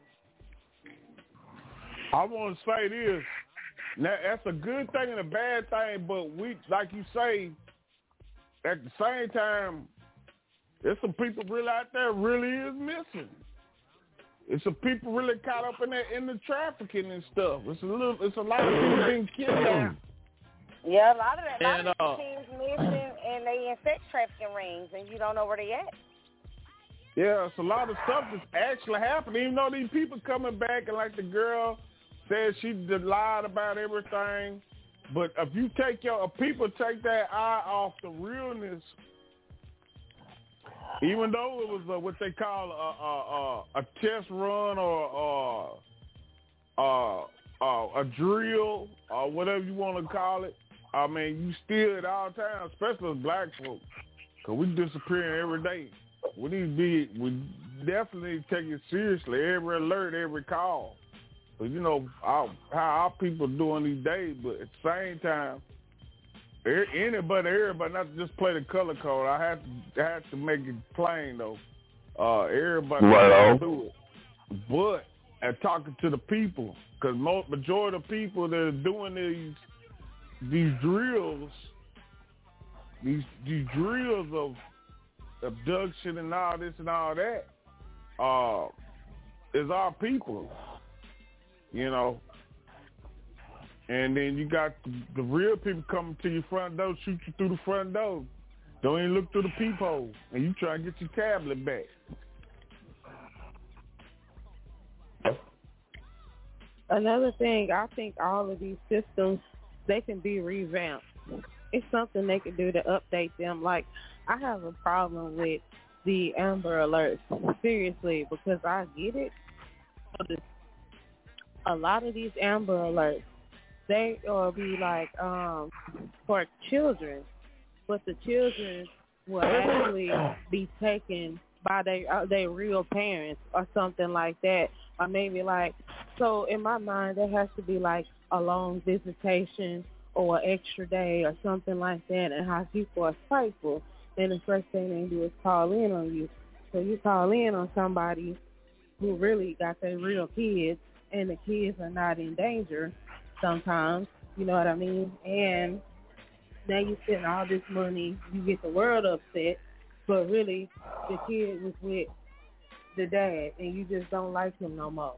T: I want to say this. Now, that's a good thing and a bad thing, but we, like you say, at the same time, there's some people really out there really is missing. It's some people really caught up in that in the trafficking and stuff. It's a little, it's a lot of people being kidnapped.
H: Yeah, a lot of that. A lot
T: And,
H: of
T: uh,
H: these teens missing, and they in sex trafficking rings, and you don't know where they at.
T: Yeah, it's a lot of stuff that's actually happening. Even though these people coming back and like the girl said she did lied about everything, but if you take your, if people take that eye off the realness, even though it was a, what they call a, a, a, a test run or a, a, a, a drill or whatever you want to call it, I mean, you still at all times, especially as black folks, because we disappearing every day. We need to be, we definitely need to take it seriously. Every alert, every call. But you know our, how our people doing these days. But at the same time, anybody, everybody, not to just play the color code. I have to, I have to make it plain though. Uh, everybody
S: right
T: do it. But and talking to the people, because most majority of people that are doing these these drills, these these drills of abduction and all this and all that, uh, is our people, you know. And then you got the, the real people coming to your front door, shoot you through the front door. Don't even look through the peephole, and you try to get your tablet back.
U: Another thing, I think all of these systems, they can be revamped. It's something they can do to update them. Like, I have a problem with the Amber Alerts, seriously, because I get it. A lot of these Amber Alerts, they will be like um, for children, but the children will actually be taken by their uh, their real parents or something like that, or maybe like, so in my mind there has to be like a long visitation or an extra day or something like that, and how people are spiteful, and the first thing they do is call in on you. So you call in on somebody who really got their real kids, and the kids are not in danger sometimes, you know what I mean? And now you spend all this money, you get the world upset, but really the kid was with the dad, and you just don't like him no more.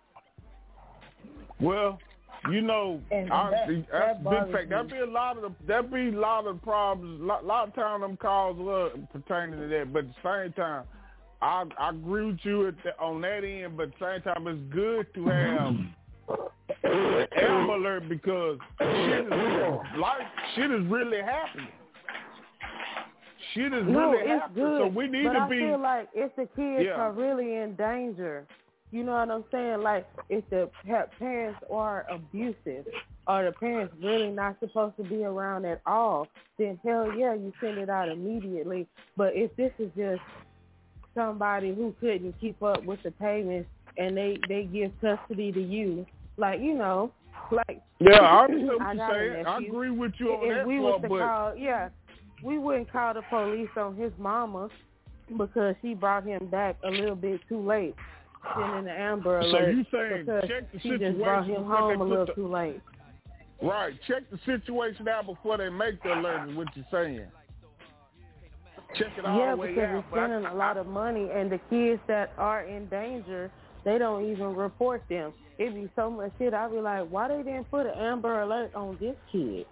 T: Well, you know,
U: and
T: I,
U: that,
T: that's
U: that
T: big fact. There be a lot of the, there be a lot of problems. A lot, lot of time them calls were pertaining to that, but at the same time, I, I agree with you at the, on that end. But at the same time, it's good to have an Amber Alert because shit is like shit is really happening. Shit is
U: no,
T: really
U: it's
T: happening.
U: Good,
T: so we need
U: but
T: to
U: I
T: be.
U: I feel like if the kids
T: yeah.
U: are really in danger, you know what I'm saying? Like if the parents are abusive or the parents really not supposed to be around at all, then hell yeah, you send it out immediately. But if this is just somebody who couldn't keep up with the payments and they, they give custody to you, like, you know, like...
T: Yeah, I understand what
U: I
T: you're saying. I agree with you on
U: if
T: that
U: we
T: part,
U: was to
T: but...
U: Call, yeah, we wouldn't call the police on his mama because she brought him back a little bit too late. Sending the Amber Alert.
T: So you saying
U: because
T: check the
U: she
T: situation
U: just brought him home a little
T: the,
U: too late.
T: Right. Check the situation out before they make the alert is what you're saying. Check it all
U: yeah,
T: the way
U: because
T: out.
U: it's spending a lot of money, and the kids that are in danger, they don't even report them. It be so much shit. I be like, why they didn't put an Amber Alert on this kid?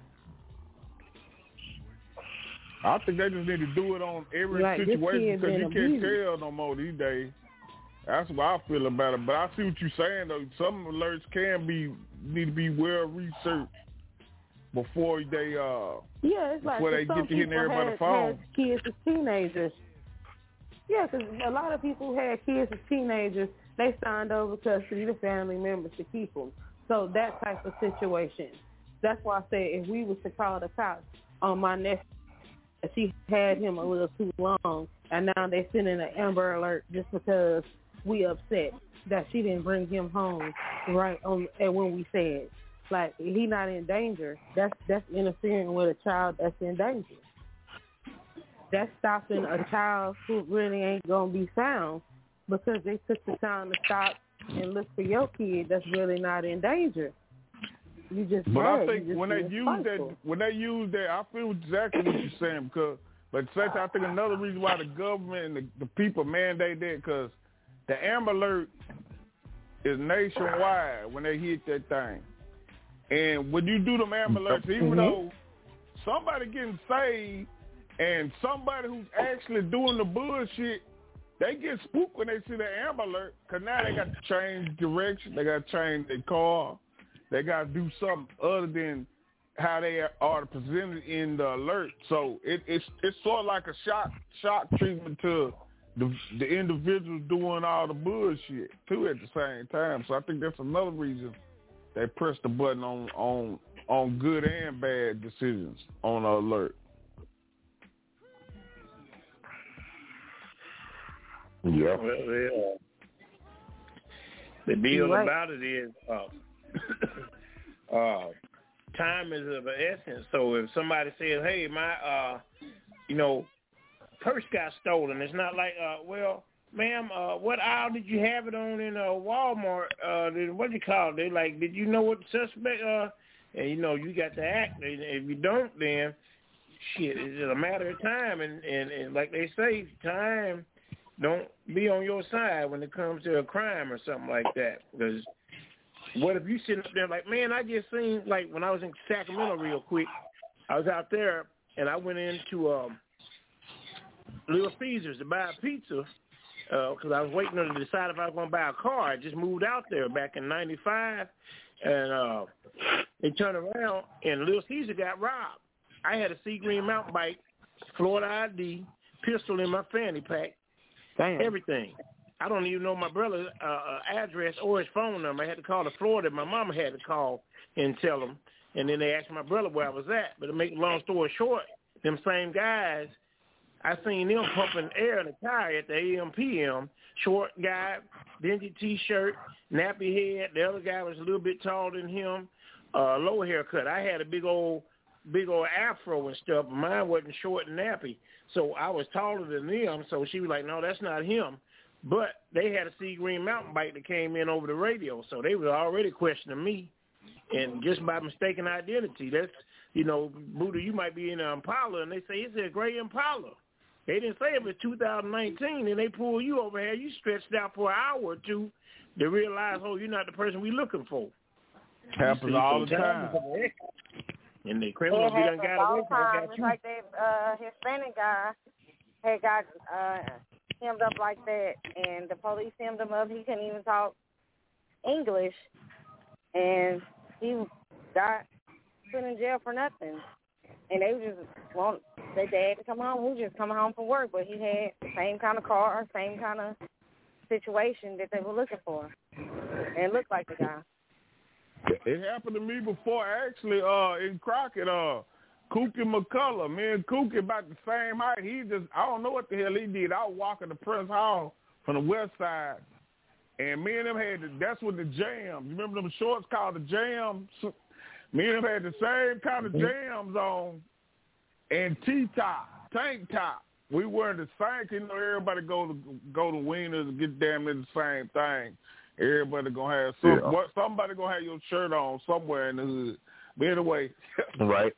T: I think they just need to do it on every
U: like,
T: situation because you
U: abused.
T: can't tell no more these days. That's what I feel about it. But I see what you're saying though. Some alerts can be need to be well researched before they uh
U: yeah, it's
T: before
U: like
T: they get to hitting everybody
U: had,
T: phone.
U: Had kids as teenagers. Yeah, because a lot of people had kids as teenagers. They signed over custody to family members to keep them. So that type of situation. That's why I say if we was to call the cops on my nephew, she had him a little too long, and now they sending an Amber Alert just because we upset that she didn't bring him home right on and when we said, like, he not in danger. That's that's interfering with a child that's in danger. That's stopping a child who really ain't gonna be found because they took the time to stop and look for your kid that's really not in danger. You just
T: But
U: mad.
T: I think
U: you just
T: when they use
U: spiteful.
T: that, when they use that, I feel exactly what you're saying. Because, but at the same time, I think another reason why the government and the, the people mandate that because the Amber Alert is nationwide when they hit that thing. And when you do them Amber Alerts, even
U: mm-hmm.
T: though somebody getting saved and somebody who's actually doing the bullshit, they get spooked when they see the Amber Alert because now they got to change direction, they got to change their car. They got to do something other than how they are presented in the alert. So it, it's it's sort of like a shock shock treatment to the the individuals doing all the bullshit too at the same time. So I think that's another reason they press the button on on on good and bad decisions on the alert.
S: Yeah.
A: Well, yeah. The deal
H: Right.
A: about it is uh, uh, time is of the essence. So if somebody says, hey, my, uh, you know, purse got stolen, it's not like, uh, well, ma'am, uh, what aisle did you have it on in uh, Walmart? Uh, what do you call it? They like, did you know what the suspect, uh, and you know, you got to act. And if you don't, then shit, it's a matter of time. And, and, and like they say, time don't be on your side when it comes to a crime or something like that. Because what if you sitting up there like, man, I just seen, like when I was in Sacramento real quick, I was out there and I went into um, Little Caesars to buy a pizza because uh, I was waiting to decide if I was going to buy a car. I just moved out there back in ninety-five, and uh, they turned around and Little Caesar got robbed. I had a Sea Green mountain bike, Florida I D, pistol in my fanny pack,
C: Damn.
A: everything. I don't even know my brother's uh, address or his phone number. I had to call to Florida. My mama had to call and tell them. And then they asked my brother where I was at. But to make a long story short, them same guys, I seen them pumping air in the tire at the A M P M. Short guy, dingy T-shirt, nappy head. The other guy was a little bit taller than him, uh, low haircut. I had a big old, big old afro and stuff. But mine wasn't short and nappy. So I was taller than them. So she was like, no, that's not him. But they had a Sea Green mountain bike that came in over the radio, so they were already questioning me, and just by mistaken identity. That's, you know, Buddha, you might be in an Impala, and they say it's a gray Impala. They didn't say it was two thousand nineteen, and they pull you over here. You stretched out for an hour or two to realize, oh, you're not the person we're looking for.
T: Happens all the time.
A: And the criminals, we done
H: It
A: got
H: happens all
A: away
H: the
A: from it,
H: time.
A: got
H: It's
A: you.
H: like that uh, Hispanic guy had got uh, hemmed up like that, and the police hemmed him up. He couldn't even talk English, and he got put in jail for nothing. And they just want their dad to come home. He was just coming home from work, but he had the same kind of car, same kind of situation that they were looking for, and it looked like the guy.
T: It happened to me before, actually, uh, in Crockett, uh, Kookie McCullough. Me and Kookie about the same height. He just, I don't know what the hell he did. I was walking to Prince Hall from the west side, and me and him had, the, that's what the jams. You remember them shorts called the jams? Me and him had the same kind of jams on, and T-top, tank top. We wearing the same. You know, everybody go to go to Wieners and get damn in the same thing. Everybody gonna have some.
S: Yeah.
T: What, somebody gonna have your shirt on somewhere in the hood. But anyway,
S: right.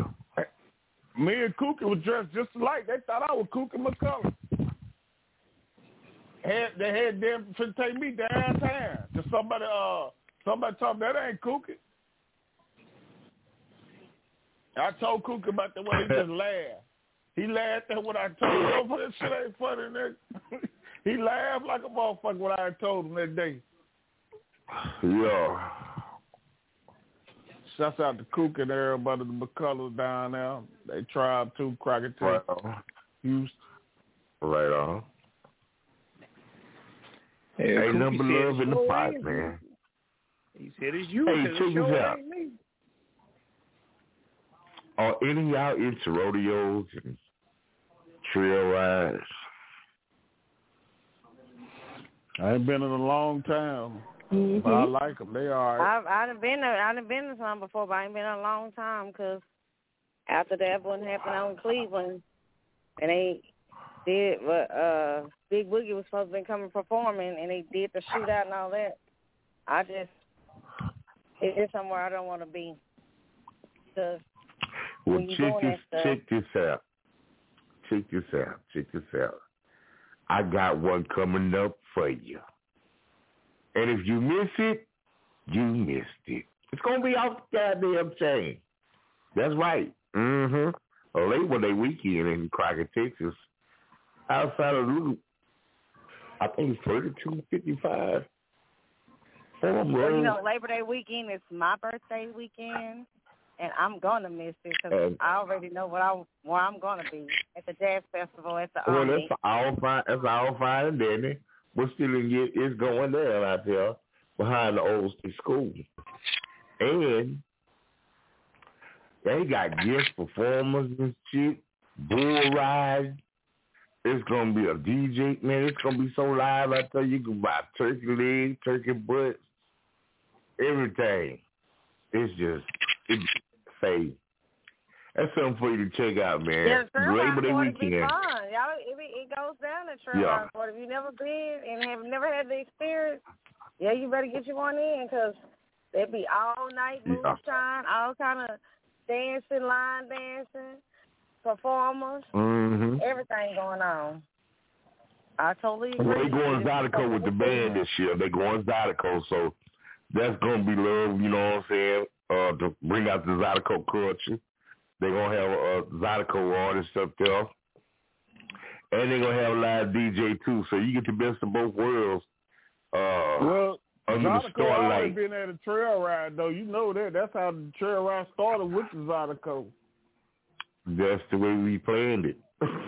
T: Me and Kookie was dressed just alike. They thought I was Kookie McCullough. Had they had them to take me downtown. Just somebody, uh, somebody told me that ain't Kookie. I told Kookie about the way he just laughed. He laughed at what I told him. Oh, that shit ain't funny, nigga. He laughed like a motherfucker when I told him that day.
S: Yeah.
T: Shouts out to Kookie and everybody, the McCullough down there. They tribe too, Crockett too.
S: Right on.
T: Houston.
S: Right on.
A: Hey,
S: Ain't nothing but
A: Kookie
S: love
A: said
S: in the
A: it's
S: pot,
A: your
S: man.
A: He said it's you.
S: Hey,
A: Hey,
S: check
A: sure
S: this out.
A: ain't me.
S: Are any of y'all into rodeos and trail rides?
T: I ain't been in a long time,
H: Mm-hmm.
T: but I like them. They all right.
H: I've I've been to, I've been to some before, but I ain't been in a long time because after that one happened out in Cleveland, and they did what uh, Big Boogie was supposed to be coming performing, and they did the shootout and all that. I just it's somewhere I don't want to be. Cause
S: Well,
H: when you
S: check
H: doing
S: this,
H: that
S: check this out. Check this out. Check this out. I got one coming up for you. And if you miss it, you missed it. It's going to be off the goddamn chain. That's right. Mm-hmm. A Labor Day weekend in Crockett, Texas. Outside of Loop. I think it's thirty-two fifty-five.
H: Well, you know, Labor Day weekend is my birthday weekend, and I'm gonna miss it because
S: Uh,
H: I already know what I where I'm gonna be at the jazz festival at the
S: Well,
H: Omni.
S: that's all fine. That's all fine and dandy. But still, it is going down out there behind the old state school, and they got guest performers and shit, bull rides. It's gonna be a D J, man. It's gonna be so live. I tell you, you can buy turkey legs, turkey butts, everything. It's just it's fake. That's something for you to check out, man.
H: Yeah, the Trail
S: Labor Day
H: Ride Forty be
S: weekend.
H: fun. Y'all, it, be, it goes down the Trail
S: Yeah.
H: Ride Forty. If you've never been and have never had the experience, yeah, you better get you one in because there'll be all night moonshine, all kind of dancing, line dancing, performers,
S: Mm-hmm.
H: everything going on. I totally agree.
S: Well, they going Zydeco with the band this year. They going Zydeco, so that's gonna be love. You know what I'm saying? Uh, to bring out the Zydeco culture. They're going to have a Zydeco artist up there. And they're going to have a live D J, too. So you get the best of both worlds uh,
T: well,
S: under the
T: Zydeco always
S: starlight.
T: been at a trail ride, though. You know that. That's how the trail ride started with the Zydeco.
S: That's the way we planned it.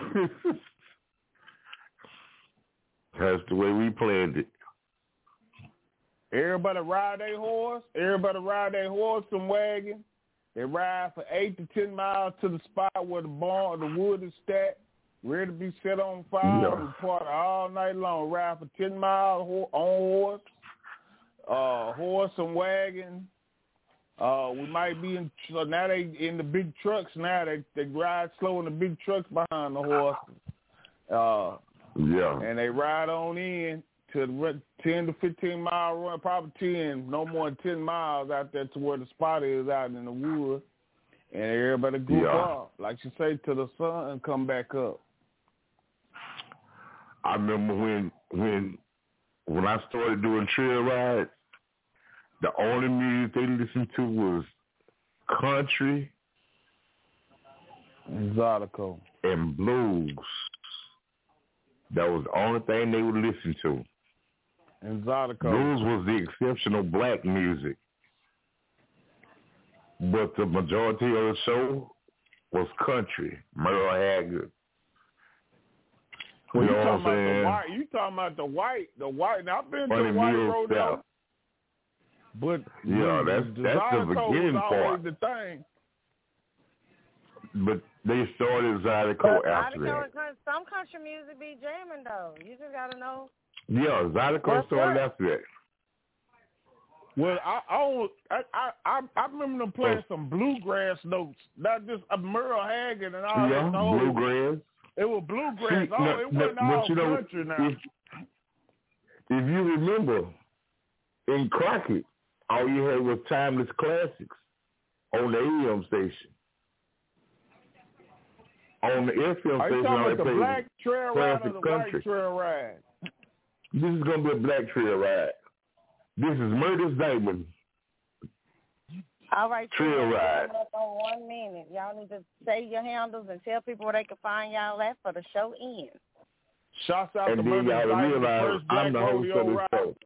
S: That's the way we planned it.
T: Everybody ride their horse. Everybody ride their horse and wagon. They ride for eight to ten miles to the spot where the barn, the wood is stacked, ready to be set on fire.
S: Yeah.
T: We party all night long. Ride for ten miles on horse, uh, horse and wagon. Uh, we might be in. So now they in the big trucks. Now they they ride slow in the big trucks behind the horse. Uh,
S: yeah.
T: And they ride on in to the ten to fifteen mile run, probably ten, no more than ten miles out there to where the spot is out in the woods. And everybody group
S: Yeah.
T: up, like you say, to the sun and come back up.
S: I remember when when when I started doing trail rides, the only music they listened to was country,
T: Zydeco,
S: and blues. That was the only thing they would listen to.
T: And Zydeco.
S: Blues was the exceptional black music. But the majority of the show was country, Merle Haggard.
T: Well,
S: you
T: you
S: know
T: talking
S: what I'm
T: about the
S: saying?
T: white? You talking about the white? The white? Now I've been
S: Funny
T: to the white
S: Mills
T: rodeo,
S: South.
T: but
S: Yeah, that's
T: the
S: that's the
T: Zydeco
S: beginning
T: was always
S: part.
T: the thing.
S: But they started Zydeco
H: But
S: after
H: Zydeco
S: that.
H: and country, some country music be jamming though. You just gotta know.
S: Yeah, Zydeco
H: What's
S: started
H: that?
S: after that.
T: Well, I I, don't- I I I I remember them playing some bluegrass notes, not just uh, Merle Haggard and all
S: Yeah,
T: that. No,
S: bluegrass.
T: it was bluegrass.
S: See,
T: oh,
S: no,
T: it
S: no,
T: wasn't
S: but
T: all
S: you know,
T: country now.
S: If, if you remember, in Crockett, all you had was timeless classics on the A M station. On the F M
T: Are you
S: station,
T: talking
S: all they
T: about the
S: played
T: black trail ride or
S: classic
T: the
S: country.
T: white trail ride?
S: This is gonna be a black trail ride. This is Murder's Diamond.
H: All right,
S: Trail
H: so we're
S: ride.
H: coming up on one minute. Y'all need to say your handles and tell people where they can find y'all at for the show ends.
T: Shouts out
S: And
T: to
S: then
T: Murder's
S: y'all
T: Diamond, the
S: realize
T: first black
S: I'm the host
T: rodeo
S: of this
T: ride.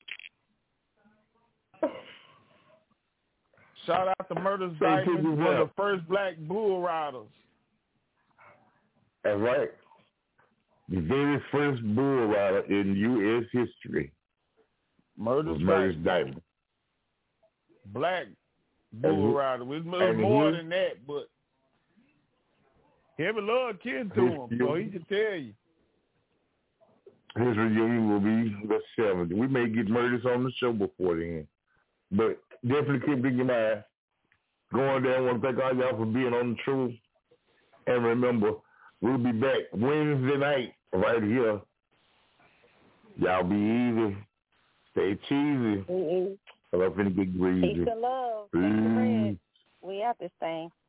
S: show.
T: Shout out to Murder's
S: Say
T: Diamond,
S: people
T: one of
S: what?
T: the first black bull riders.
S: That's right. The very first bull rider in U S history
T: Murder's
S: was Murder's
T: Diamond.
S: Diamond.
T: Black bull
S: And-
T: rider. It was
S: and
T: more
S: his-
T: than that, but he had a little kid to him,
S: His-
T: so he can tell you.
S: His reunion will be the seventh. We may get Murders on the show before then. But definitely keep in your mind. Going there, I want to thank all y'all for being on the truth. And remember, we'll be back Wednesday night right here. Y'all be easy. Stay cheesy.
H: Mm-hmm.
S: I'm finna get greasy.
H: Peace and love.
S: Peace.
H: We out this thing.